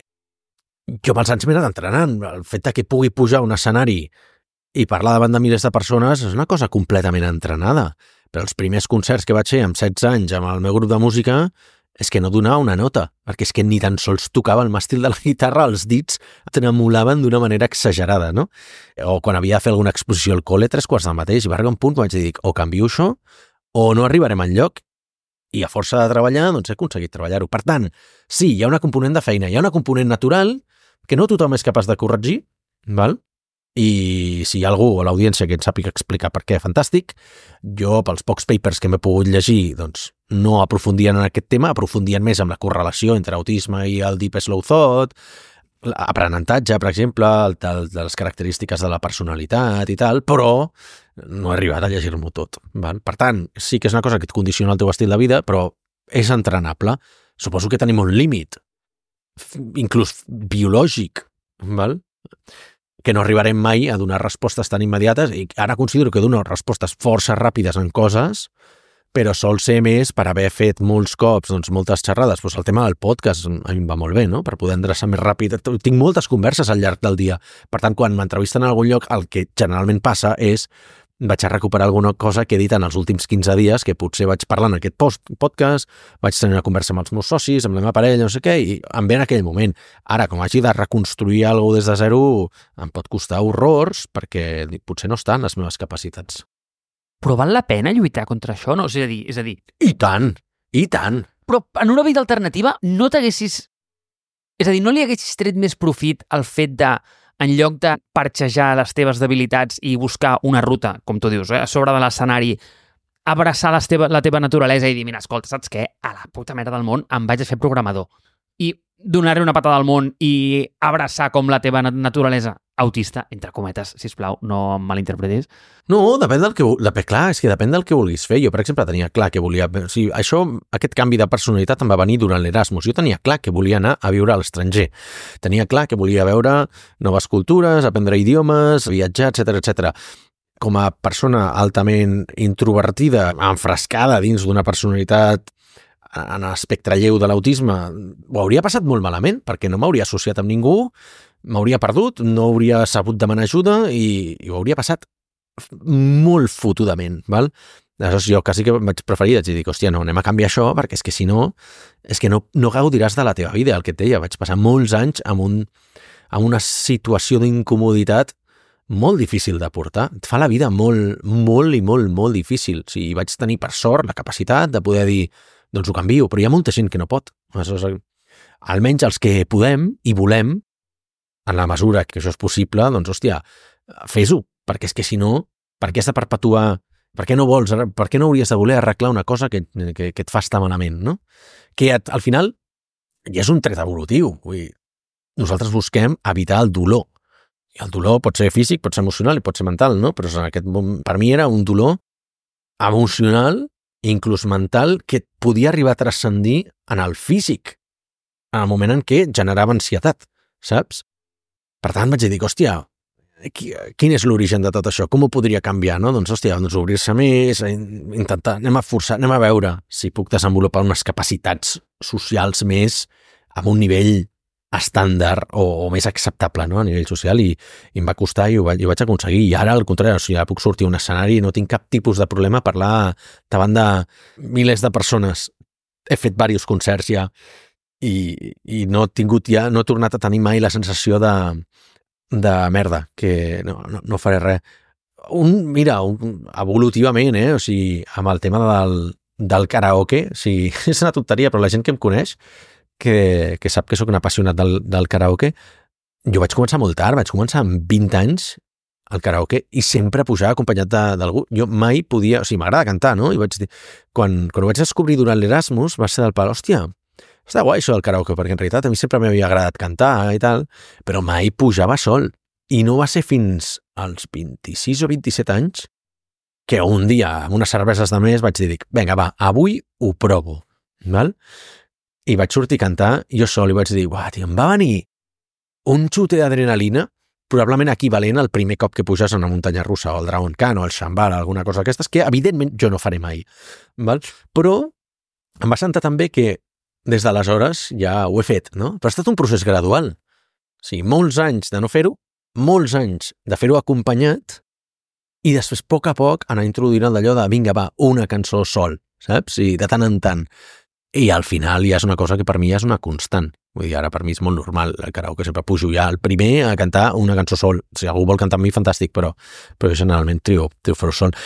jo amb els anys m'he anat entrenant. El fet que pugui pujar a un escenari i parlar davant de milers de persones és una cosa completament entrenada. Però els primers concerts que vaig fer amb setze anys amb el meu grup de música és que no donava una nota, perquè és que ni tan sols tocava el màstil de la guitarra, els dits tremolaven d'una manera exagerada, no? O quan havia de fer alguna exposició al col·le, tres quarts del mateix, i va arribar un punt que vaig dir, o canvio això, o no arribarem enlloc. I a força de treballar, doncs he aconseguit treballar-ho. Per tant, sí, hi ha una component de feina, hi ha una component natural que no tothom és capaç de corregir, val? I si hi ha algú a l'audiència que en sàpiga explicar per què, fantàstic. Jo, pels pocs papers que m'he pogut llegir, doncs no aprofundien en aquest tema, aprofundien més en la correlació entre autisme i el Deep Slow Thought, l'aprenentatge, per exemple, el, el, de les característiques de la personalitat i tal, però no he arribat a llegir-m'ho tot. Val? Per tant, sí que és una cosa que et condiciona el teu estil de vida, però és entrenable. Suposo que tenim un límit, inclús biològic, val? Que no arribarem mai a donar respostes tan immediates, i ara considero que dono respostes força ràpides en coses, però sol ser més per haver fet molts cops, doncs, moltes xerrades. Pues el tema del podcast a mi em va molt bé, no? Per poder endreçar més ràpid. Tinc moltes converses al llarg del dia. Per tant, quan m'entrevisten en algun lloc, el que generalment passa és vaig a recuperar alguna cosa que he dit en els últims quinze dies, que potser vaig parlar en aquest podcast, vaig tenir una conversa amb els meus socis, amb la meva parella, no sé què, i em ve en aquell moment. Ara, com hagi de reconstruir alguna cosa des de zero, em pot costar horrors, perquè potser no estan les meves capacitats. Però val la pena lluitar contra això, no? És a dir, és a dir... I tant, i tant. Però en una vida alternativa no t'haguessis... És a dir, no li haguessis tret més profit al fet de, en lloc de parxejar les teves debilitats i buscar una ruta, com tu dius, eh, a sobre de l'escenari, abraçar les teva, la teva naturalesa i dir, mira, escolta, saps què? A la puta merda del món em vaig a fer programador. I donar-li una patada al món i abraçar com la teva naturalesa autista, entre cometes, sisplau, no em malinterpretis. No, depèn del que... Depèn, clar, és que depèn del que vulguis fer. Jo, per exemple, tenia clar que volia... O sigui, això, aquest canvi de personalitat em va venir durant l'Erasmus. Jo tenia clar que volia anar a viure a l'estranger. Tenia clar que volia veure noves cultures, aprendre idiomes, viatjar, etcètera, etcètera. Com a persona altament introvertida, enfrescada dins d'una personalitat en l'espectre lleu de l'autisme, ho hauria passat molt malament, perquè no m'hauria associat amb ningú, m'hauria perdut, no hauria sabut demanar ajuda i, i ho hauria passat molt fotudament, val? Aleshores jo quasi que vaig preferir, vaig dir, hòstia, no, anem a canviar això, perquè és que si no, és que no, no gaudiràs de la teva vida, el que et deia, vaig passar molts anys amb, un, amb una situació d'incomoditat molt difícil de portar, et fa la vida molt, molt i molt, molt difícil. O sigui, vaig tenir per sort la capacitat de poder dir, doncs ho canvio, però hi ha molta gent que no pot. Aleshores, almenys els que podem i volem, en la mesura que això és possible, doncs, hòstia, fes-ho, perquè és que si no, Per què has de perpetuar... Per què no vols, per què no hauries de voler arreglar una cosa que, que, que et fa estar malament, no? Que et, al final ja és un tret evolutiu. Vull dir, nosaltres busquem evitar el dolor. I el dolor pot ser físic, pot ser emocional i pot ser mental, no? Però en aquest moment, per mi era un dolor emocional, inclús mental, que podia arribar a transcendir en el físic, en el moment en què generava ansietat, saps? Per tant, vaig dir, hòstia, quin és l'origen de tot això? Com ho podria canviar, no? Doncs, hòstia, doncs obrir-se més, intentar, anem a forçar, anem a veure si puc desenvolupar unes capacitats socials més amb un nivell estàndard o, o més acceptable, no? A nivell social, i, i em va costar i ho, vaig, i ho vaig aconseguir. I ara, al contrari, o sigui, ara puc sortir a un escenari i no tinc cap tipus de problema a parlar davant de milers de persones. He fet diversos concerts ja i, i no he tingut ja, no he tornat a tenir mai la sensació de de merda, que no, no, no faré res. Un, mira, un, evolutivament, eh? O sigui, amb el tema del, del karaoke, o sigui, és una tonteria, però la gent que em coneix, que, que sap que sóc un apassionat del, del karaoke, jo vaig començar molt tard, vaig començar amb vint anys al karaoke i sempre pujava acompanyat d'algú. Jo mai podia... O sigui, m'agrada cantar, no? I vaig dir... Quan, quan ho vaig descobrir durant l'Erasmus, va ser del pal, hòstia, està guai això del karaoke, perquè en realitat a mi sempre m'havia agradat cantar i tal, però mai pujava sol. I no va ser fins als vint-i-sis o vint-i-set anys que un dia, amb unes cerveses de més, vaig dir, vinga, va, avui ho provo, val? I vaig sortir a cantar jo sol i vaig dir, uah, tio, em va venir un xute d'adrenalina, probablement equivalent al primer cop que puges a una muntanya russa, o al Dragon Khan, o al Shambhala, alguna cosa d'aquestes, que evidentment jo no faré mai, val? Però em va sentar també que des d'aleshores ja ho he fet, no? Però ha estat un procés gradual. O sigui, molts anys de no fer-ho, molts anys de fer-ho acompanyat i després, a poc a poc, anar introduint el d'allò de vinga, va, una cançó sol, saps? I de tant en tant. I al final ja és una cosa que per mi ja és una constant. Vull dir, ara per mi és molt normal, el karaoke sempre pujo ja el primer a cantar una cançó sol. Si algú vol cantar amb mi, fantàstic, però, però generalment trio, trio fer-ho sol.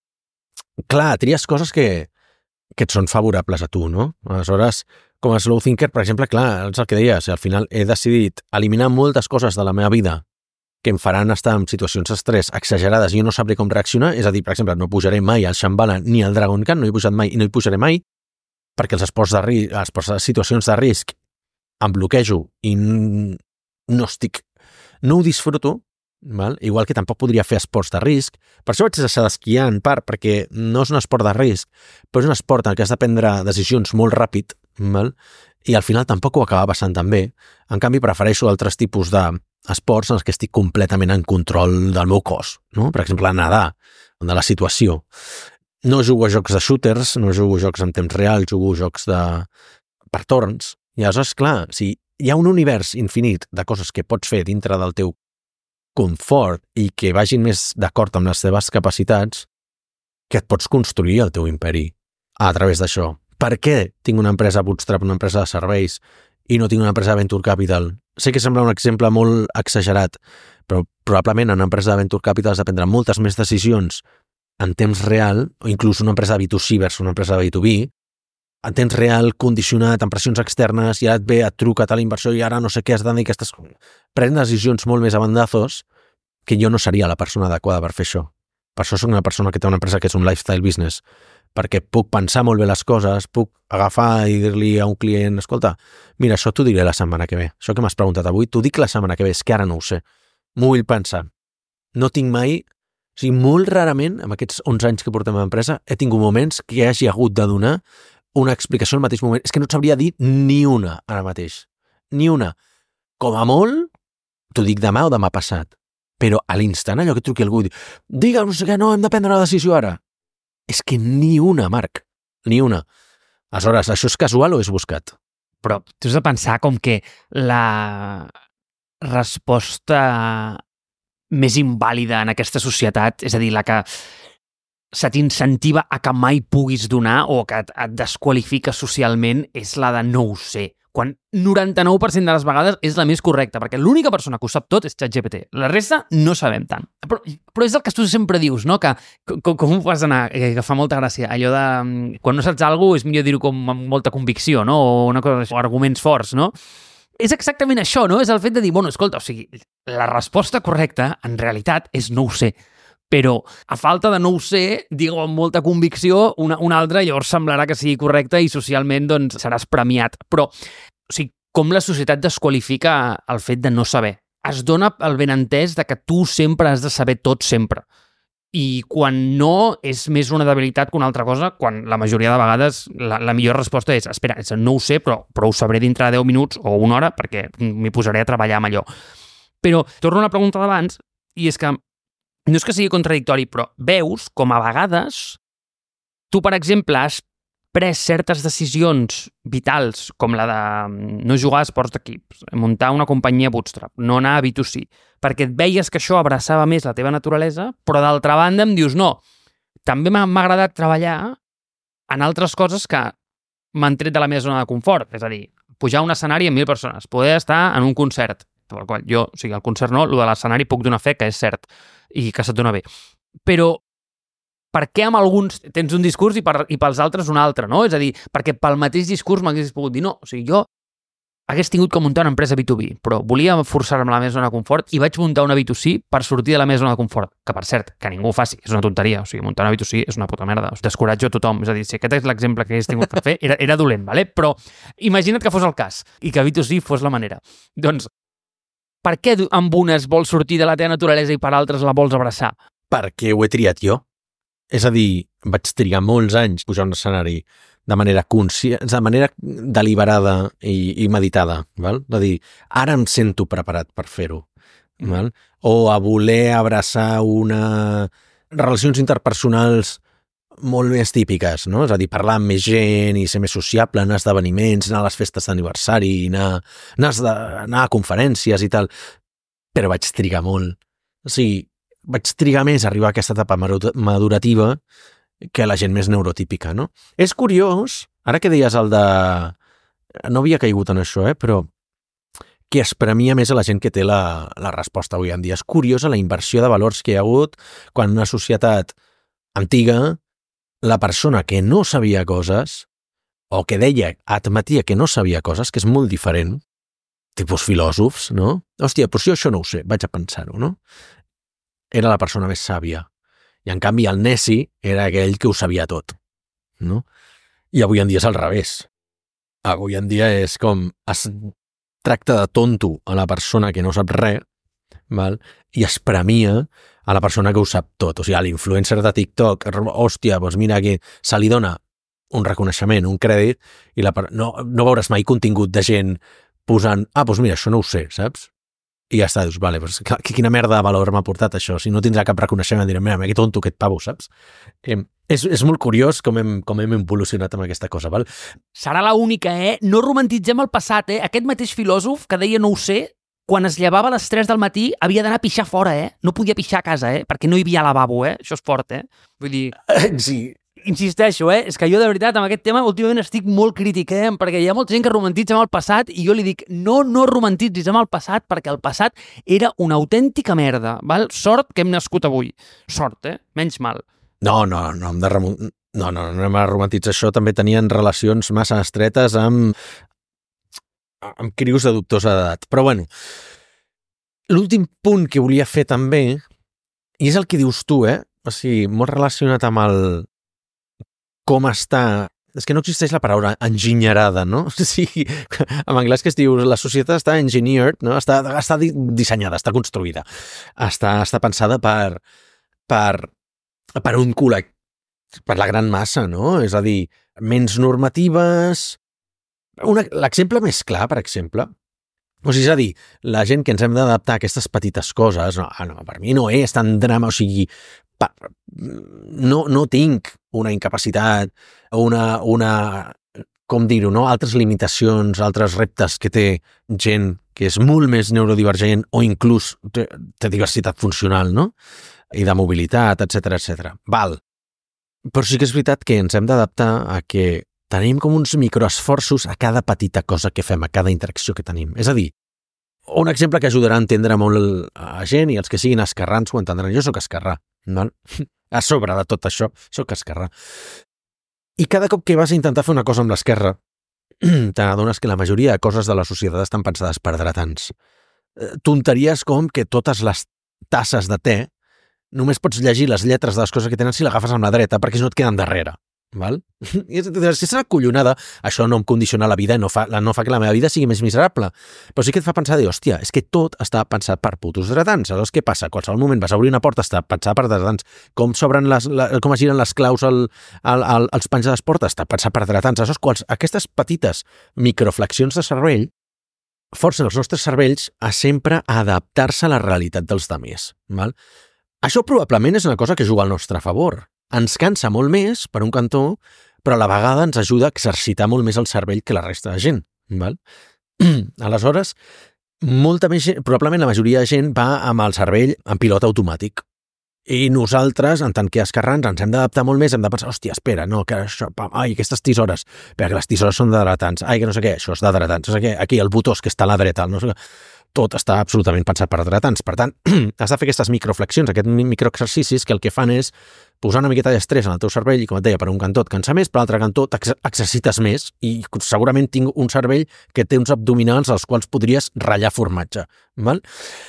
Clar, tries coses que, que et són favorables a tu, no? Aleshores, com a slow thinker, per exemple, clar, és el que deies, al final he decidit eliminar moltes coses de la meva vida que em faran estar en situacions d'estrès exagerades i jo no sabré com reaccionar, és a dir, per exemple, no pujaré mai al Shambhala ni al Dragon Khan, no he pujat mai i no hi pujaré mai, perquè els esports de risc, els esports de situacions de risc em bloquejo i no estic, no ho disfruto, val? Igual que tampoc podria fer esports de risc. Per això vaig deixar d'esquiar en part, perquè no és un esport de risc, però és un esport en què has de prendre decisions molt ràpid, val? I al final tampoc ho acaba passant tan bé. En canvi, prefereixo altres tipus d'esports en els que estic completament en control del meu cos, no? Per exemple, nedar, de la situació. No jugo a jocs de shooters, no jugo a jocs en temps real, jugo a jocs de... per torns. I aleshores, clar, si hi ha un univers infinit de coses que pots fer dintre del teu confort i que vagin més d'acord amb les teves capacitats, que et pots construir el teu imperi a través d'això. Per què tinc una empresa bootstrap, una empresa de serveis, i no tinc una empresa de venture capital? Sé que sembla un exemple molt exagerat, però probablement en una empresa de venture capital has de prendre moltes més decisions en temps real, o inclús una empresa de B dos C versus una empresa de B dos B, en temps real, condicionat, amb pressions externes, i ara et ve, et truca tal inversió i ara no sé què has de dir, aquestes... Prenen decisions molt més a bandazos que jo no seria la persona adequada per fer això. Per això soc una persona que té una empresa que és un lifestyle business, perquè puc pensar molt bé les coses, puc agafar i dir-li a un client, escolta, mira, això t'ho diré la setmana que ve, això que m'has preguntat avui, t'ho dic la setmana que ve, és que ara no ho sé. M'ho vull pensar. No tinc mai... O sigui, molt rarament, en aquests onze anys que portem a l'empresa, he tingut moments que hagi hagut de donar una explicació al mateix moment. És que no et sabria dir ni una ara mateix. Ni una. Com a molt, t'ho dic demà o demà passat. Però a l'instant, allò que truqui algú i diu, digue'm, no sé què, no, hem de prendre una decisió ara. És que ni una, Marc. Ni una. Aleshores, això és casual o és buscat? Però tu has de pensar com que la resposta més invàlida en aquesta societat, és a dir, la que se t'incentiva a que mai puguis donar o que et, et desqualifica socialment, és la de no ho sé. Quan noranta-nou per cent de les vegades és la més correcta, perquè l'única persona que ho sap tot és ChatGPT. La resta no sabem tant. Però, però és el que tu sempre dius, no? Que com, com ho fas anar? Que fa molta gràcia. Allò de... Quan no saps alguna cosa és millor dir-ho com amb molta convicció, no? O, una cosa, o arguments forts, no? És exactament això, no? És el fet de dir, bueno, escolta, o sigui, la resposta correcta, en realitat, és no ho sé. Però, a falta de no ho ser, digue amb molta convicció, una, una altra llavors semblarà que sigui correcta i socialment doncs, seràs premiat. Però, o sigui, com la societat desqualifica el fet de no saber. Es dona el benentès de que tu sempre has de saber tot sempre. I quan no és més una debilitat que una altra cosa, quan la majoria de vegades la, la millor resposta és espera, no ho sé, però, però ho sabré dintre de deu minuts o una hora perquè m'hi posaré a treballar amb allò. Però torno a la pregunta d'abans, i és que no és que sigui contradictori, però veus com a vegades tu, per exemple, has pres certes decisions vitals, com la de no jugar a esports d'equips, muntar una companyia bootstrap, no anar a B dos C, perquè et veies que això abraçava més la teva naturalesa, però d'altra banda em dius, no, també m'ha agradat treballar en altres coses que m'han tret de la meva zona de confort, és a dir, pujar a un escenari amb mil persones, poder estar en un concert, per qual jo, o sigui, el concert no, el de l'escenari puc donar fe que és cert i que se't dona bé. Però per què amb alguns tens un discurs i, per, i pels altres un altre, no? És a dir, perquè pel mateix discurs m'hagués pogut dir, no, o sigui, jo hagués tingut que muntar una empresa B dos B, però volia forçar-me la meva zona de confort i vaig muntar una B dos C per sortir de la meva zona de confort, que per cert, que ningú ho faci, és una tonteria, o sigui, muntar una B dos C és una puta merda, us descoratjo a tothom, és a dir, si aquest és l'exemple que hagués tingut per fer, era, era dolent, vale? Però imagina't que fos el cas i que B dos C fos la manera. Doncs, per què amb unes vols sortir de la teva naturalesa i per altres la vols abraçar? Perquè ho he triat jo. És a dir, vaig trigar molts anys pujar a un escenari de manera conscient, de manera deliberada i, i meditada, val? És a dir, ara em sento preparat per fer-ho, val? O a voler abraçar una relacions interpersonals molt més típiques, no? És a dir, parlar amb més gent i ser més sociable, anar a esdeveniments, anar a les festes d'aniversari, anar, anar, a, anar a conferències i tal, però vaig trigar molt. O sigui, vaig trigar més a arribar a aquesta etapa madurativa que la gent més neurotípica, no? És curiós, ara que deies el de... No havia caigut en això, eh? Però que es premia més a la gent que té la, la resposta avui en dia. És curiosa la inversió de valors que hi ha hagut quan una societat antiga, la persona que no sabia coses o que deia, admetia que no sabia coses, que és molt diferent, tipus filòsofs, no? Hòstia, però si això no ho sé, vaig a pensar-ho, no? Era la persona més sàvia. I en canvi el neci era aquell que ho sabia tot, no? I avui en dia és al revés. Avui en dia és com es tracta de tonto a la persona que no sap res, val? I es premia a la persona que ho sap tot. O sigui, a l'influencer de TikTok, hòstia, doncs mira que se li dona un reconeixement, un crèdit, i la, no, no veuràs mai contingut de gent posant, ah, doncs mira, això no ho sé, saps? I ja està, dius, vale, doncs, quina merda de valor m'ha portat això, si no tindrà cap reconeixement, direm, mira, que tonto aquest pavo, saps? Eh, és, és molt curiós com hem, com hem evolucionat amb aquesta cosa, val? Serà la única, eh? No romantitzem el passat, eh? Aquest mateix filòsof que deia no ho sé, quan es llevava a les tres del matí havia d'anar a pixar fora, eh? No podia pixar a casa, eh? Perquè no hi havia lavabo, eh? Això és fort, eh? Vull dir... Sí. Insisteixo, eh? És que jo, de veritat, amb aquest tema últimament estic molt crític, eh? Perquè hi ha molta gent que romantitza amb el passat i jo li dic, no, no romantitzis amb el passat perquè el passat era una autèntica merda, val? Sort que hem nascut avui. Sort, eh? Menys mal. No, no, no hem de remont... no, no, no hem de romantitzar això. També tenien relacions massa estretes amb amb crios de dubtosa edat. Però bueno, l'últim punt que volia fer també, i és el que dius tu, eh? O sigui, molt relacionat amb el com està... És que no existeix la paraula enginyerada, no? O sigui, en anglès que es diu la societat està engineered, no? Està, està dissenyada, està construïda. Està, està pensada per, per, per un col·lectiu, per la gran massa, no? És a dir, menys normatives... L'exemple més clar, per exemple, o sigui, és a dir, la gent que ens hem d'adaptar a aquestes petites coses, no, no, per mi no és tan drama, o sigui, pa, no, no tinc una incapacitat, una, una com dir-ho, no? Altres limitacions, altres reptes que té gent que és molt més neurodivergent o inclús té, té diversitat funcional, no? I de mobilitat, etcètera, etcètera. Val. Però sí que és veritat que ens hem d'adaptar a que tenim com uns microesforços a cada petita cosa que fem, a cada interacció que tenim. És a dir, un exemple que ajudarà a entendre molt a gent i els que siguin esquerrans ho entendran. Jo sóc esquerrà, no? A sobre de tot això, sóc esquerrà. I cada cop que vas a intentar fer una cosa amb l'esquerra, t'adones que la majoria de coses de la societat estan pensades per dretans. Tonteries com que totes les tasses de te només pots llegir les lletres de les coses que tenen si l'agafes amb la dreta, perquè si no et queden darrere. Val? I si és una collonada, això no em condiciona la vida i no fa, no fa que la meva vida sigui més miserable. Però sí que et fa pensar, dir, hòstia, és que tot està pensat per putos dretans. Aleshores, què passa? A qualsevol moment vas a obrir una porta, està pensat per dretans. Com s'obren les, la, com es giren les claus al, al, al, als panys de les portes, està pensat per dretans. Aleshores, quals, aquestes petites microflexions de cervell forcen els nostres cervells a sempre adaptar-se a la realitat dels altres. Val? Això probablement és una cosa que juga al nostre favor. Ens cansa molt més, per un cantó, però a la vegada ens ajuda a exercitar molt més el cervell que la resta de gent. Val? Aleshores, molta més gent, probablement la majoria de gent va amb el cervell en pilot automàtic. I nosaltres, en tant que esquerrans, ens hem d'adaptar molt més, hem de pensar, hòstia, espera, no, que això, ai, aquestes tisores, perquè les tisores són de dretans, ai, que no sé què, això és de dretans, no sé què, aquí el botó és que està a la dreta, no sé què. Tot està absolutament pensat per dretans. Per tant, has de fer aquestes microflexions, aquests microexercicis que el que fan és posar una miqueta d'estrès en el teu cervell i, com et deia, per un cantó et cansa més, per l'altre cantó t'exercites més i segurament tinc un cervell que té uns abdominals als quals podries ratllar formatge. Val?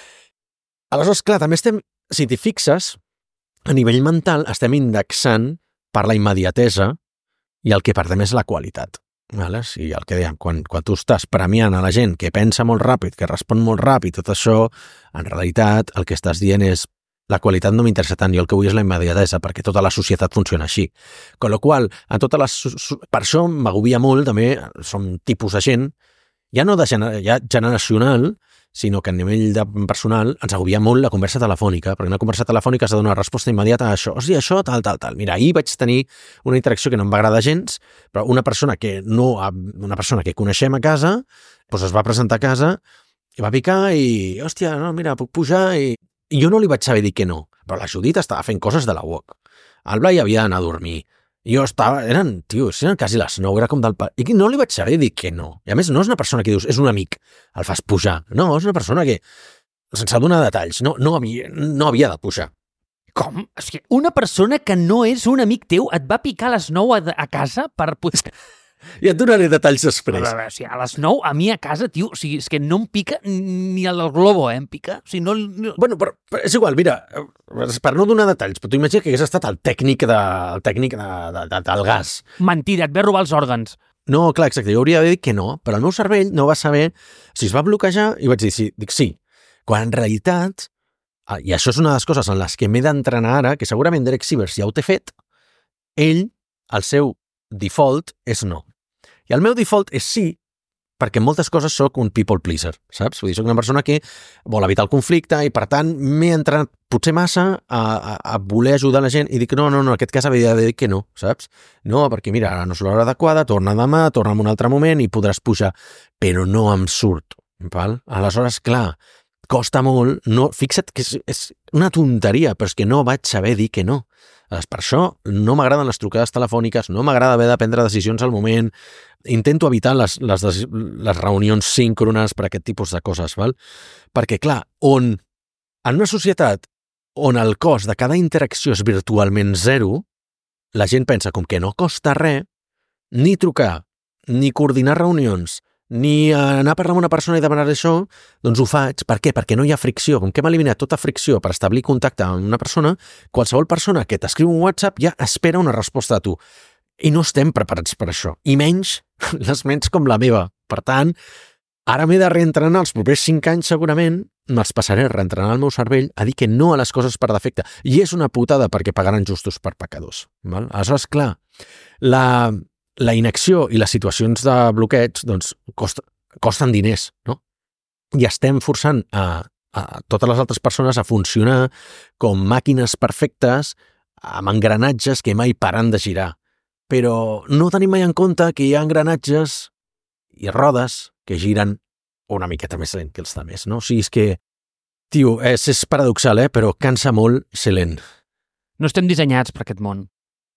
Aleshores, clar, també estem, si t'hi fixes, a nivell mental estem indexant per la immediatesa i el que perdem és la qualitat. Vale? Sí, el que dèiem, quan, quan tu estàs premiant a la gent que pensa molt ràpid, que respon molt ràpid, tot això, en realitat el que estàs dient és la qualitat no m'interessa tant, jo el que vull és la immediatesa, perquè tota la societat funciona així. Con lo qual, a totes les, per això m'agobia molt, també, som tipus de gent, ja no de gener, ja generacional, sinó que a nivell de personal ens agobia molt la conversa telefònica, perquè una conversa telefònica has de donar una resposta immediata a això, o sigui, això, tal, tal, tal. Mira, ahir vaig tenir una interacció que no em va agradar gens, però una persona que no, una persona que coneixem a casa, doncs es va presentar a casa, i va picar i, hòstia, no, mira, puc pujar, i, i jo no li vaig saber dir que no, però la Judit estava fent coses de la U O C. El Blai havia d'anar a dormir. Jo estava, eren, tio, eren quasi les nou, era com del... I no li vaig saber dir que no. I a més, no és una persona que dius, és un amic, el fas pujar. No, és una persona que, sense donar detalls, no, no, havia, no havia de pujar. Com? O sigui, una persona que no és un amic teu et va picar a les nou a, a casa per... I et donaré detalls després. A, veure, o sigui, a les nou, a mi a casa, tio, o sigui, és que no em pica ni el globo, eh, em pica. O sigui, no... no... Bueno, però, però és igual, mira, per no donar detalls, però tu imagina que hagués estat el tècnic, de, el tècnic de, de, de, del gas. Mentida, et ve robar els òrgans. No, clar, exacte, jo hauria de dir que no, però el meu cervell no va saber si es va bloquejar i vaig dir sí, dic sí. Quan en realitat, i això és una de les coses en les que m'he d'entrenar ara, que segurament Derek Sivers ja ho té fet, ell, el seu default és no. I el meu default és sí, perquè en moltes coses sóc un people pleaser, saps? Vull dir, sóc una persona que vol evitar el conflicte i, per tant, m'he entrenat potser massa a, a, a voler ajudar la gent i dic, no, no, no, en aquest cas havia de dir que no, saps? No, perquè mira, ara no és l'hora adequada, torna demà, torna en un altre moment i podràs pujar, però no em surt, val? Aleshores, clar, costa molt, no, fixa't que és, és una tonteria, però és que no vaig saber dir que no. Per això no m'agraden les trucades telefòniques, no m'agrada haver de prendre decisions al moment, intento evitar les, les, les reunions síncrones per aquest tipus de coses, val? Perquè, clar, on, en una societat on el cost de cada interacció és virtualment zero, la gent pensa com que no costa res, ni trucar, ni coordinar reunions, ni anar a parlar amb una persona i demanar això, doncs ho faig. Per què? Perquè no hi ha fricció. Com que hem eliminat tota fricció per establir contacte amb una persona, qualsevol persona que t'escriu un WhatsApp ja espera una resposta de tu. I no estem preparats per això. I menys les ments com la meva. Per tant, ara m'he de reentrenar els propers cinc anys segurament, me'ls passaré a reentrenar el meu cervell a dir que no a les coses per defecte. I és una putada perquè pagaran justos per pecadors. Val? Aleshores, clar, la... la inacció i les situacions de bloqueig doncs, costa, costen diners, no? I estem forçant a, a totes les altres persones a funcionar com màquines perfectes amb engranatges que mai paren de girar. Però no tenim mai en compte que hi ha engranatges i rodes que giren una miqueta més lent que els altres, no? O sigui, és que, tio, és, és paradoxal, eh? Però cansa molt ser lent. No estem dissenyats per aquest món.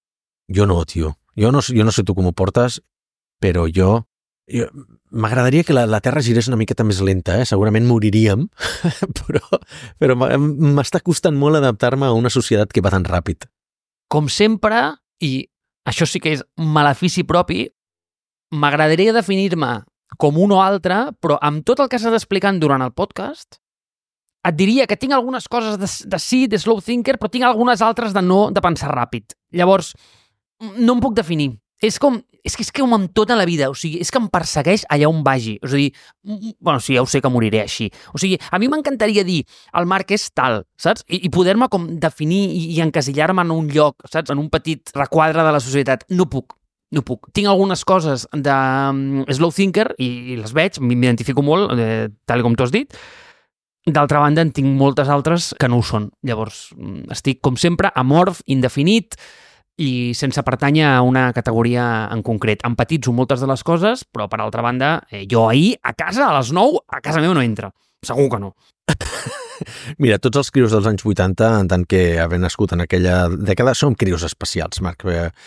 Jo no, tio. Jo no, jo no sé tu com ho portes, però jo... jo m'agradaria que la, la Terra girés una miqueta més lenta, eh? Segurament moriríem, però, però m'està costant molt adaptar-me a una societat que va tan ràpid. Com sempre, i això sí que és malefici propi, m'agradaria definir-me com un o altre, però amb tot el que estàs explicant durant el podcast, et diria que tinc algunes coses de, de sí, de slow thinker, però tinc algunes altres de no, de pensar ràpid. Llavors, no em puc definir. És com, és que és com amb tota la vida, o sigui, és que em persegueix allà on vagi. O sigui, bueno, sí, ja ho sé que moriré així. O sigui, a mi m'encantaria dir, el Marc és tal, saps? I, i poder-me com definir i, i encasillar-me en un lloc, saps? En un petit requadre de la societat. No puc, no puc. Tinc algunes coses de um, slow thinker i, i les veig, m'identifico molt, eh, tal com tu has dit. D'altra banda, en tinc moltes altres que no ho són. Llavors, estic, com sempre, amorf, indefinit, i sense pertànyer a una categoria en concret. Empatitzo moltes de les coses, però per altra banda, eh, jo ahir, a casa, a les nou, a casa meva no entra. Segur que no. Mira, tots els crios dels anys vuitanta, en tant que haver nascut en aquella dècada, som crios especials, Marc.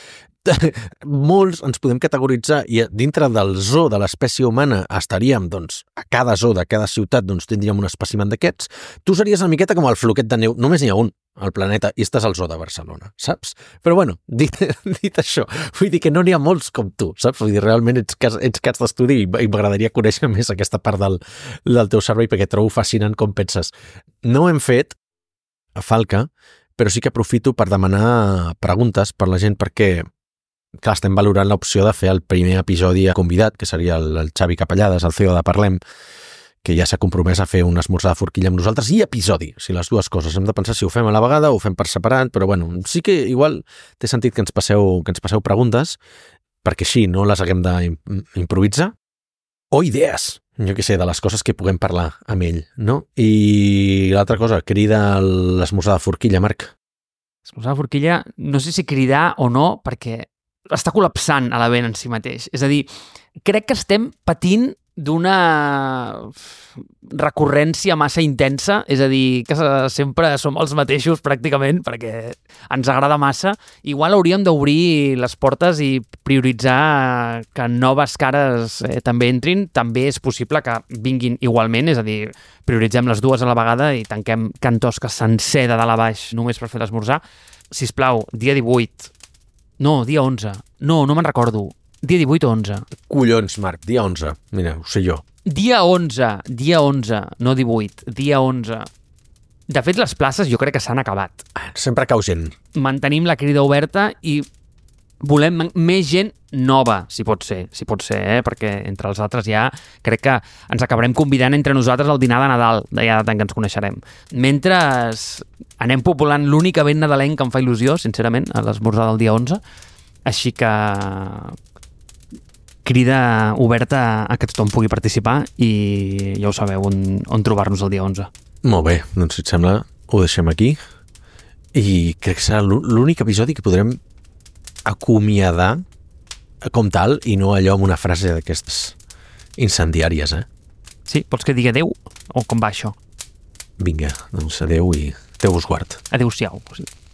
Molts ens podem categoritzar i dintre del zoo de l'espècie humana estaríem, doncs, a cada zoo de cada ciutat doncs tindríem un espècimen d'aquests. Tu series una miqueta com el floquet de neu, només n'hi ha un al planeta i estàs al zoo de Barcelona, saps? Però bueno, dit, dit això, vull dir que no n'hi ha molts com tu, saps? Vull dir, realment ets cas, ets cas d'estudi i, i m'agradaria conèixer més aquesta part del, del teu servei perquè trobo fascinant com penses. No ho hem fet a Falca, però sí que aprofito per demanar preguntes per la gent perquè clar, estem valorant l'opció de fer el primer episodi convidat, que seria el, el Xavi Capellades, el C E O de Parlem, que ja s'ha compromès a fer un esmorzar de forquilla amb nosaltres, i episodi, o sigui, les dues coses. Hem de pensar si ho fem a la vegada o ho fem per separat, però bueno, sí que igual té sentit que ens passeu, que ens passeu preguntes, perquè així no les haguem d'improvisar, o idees, jo què sé, de les coses que puguem parlar amb ell, no? I l'altra cosa, crida l'esmorzar de forquilla, Marc. L'esmorzar de forquilla, no sé si cridar o no, perquè està col·lapsant a la vent en si mateix. És a dir, crec que estem patint d'una recurrència massa intensa, és a dir, que sempre som els mateixos pràcticament, perquè ens agrada massa. Igual hauríem d'obrir les portes i prioritzar que noves cares eh, també entrin. També és possible que vinguin igualment, és a dir, prioritzem les dues a la vegada i tanquem Can Tosca sencer de dalt a baix només per fer l'esmorzar. Sisplau, dia divuit. No, dia onze. No, no me'n recordo. Dia divuit o onze? Collons, Marc, dia onze. Mira, ho sé jo. Dia onze, dia onze, no divuit, dia onze. De fet, les places jo crec que s'han acabat. Sempre cau gent. Mantenim la crida oberta i volem més gent nova, si pot ser, si pot ser, eh? Perquè entre els altres ja crec que ens acabarem convidant entre nosaltres al dinar de Nadal, ja de tant que ens coneixerem. Mentre anem populant l'únic event nadalenc que em fa il·lusió, sincerament, a l'esmorzar del dia onze, així que crida oberta a que tothom pugui participar i ja ho sabeu on, on trobar-nos el dia onze. Molt bé, doncs si et sembla ho deixem aquí i crec que serà l'únic episodi que podrem acomiadar com tal i no allò amb una frase d'aquestes incendiàries, eh? Sí, vols que digui adeu o com va això? Vinga, doncs adeu i Déu us guard. Adéu-siau.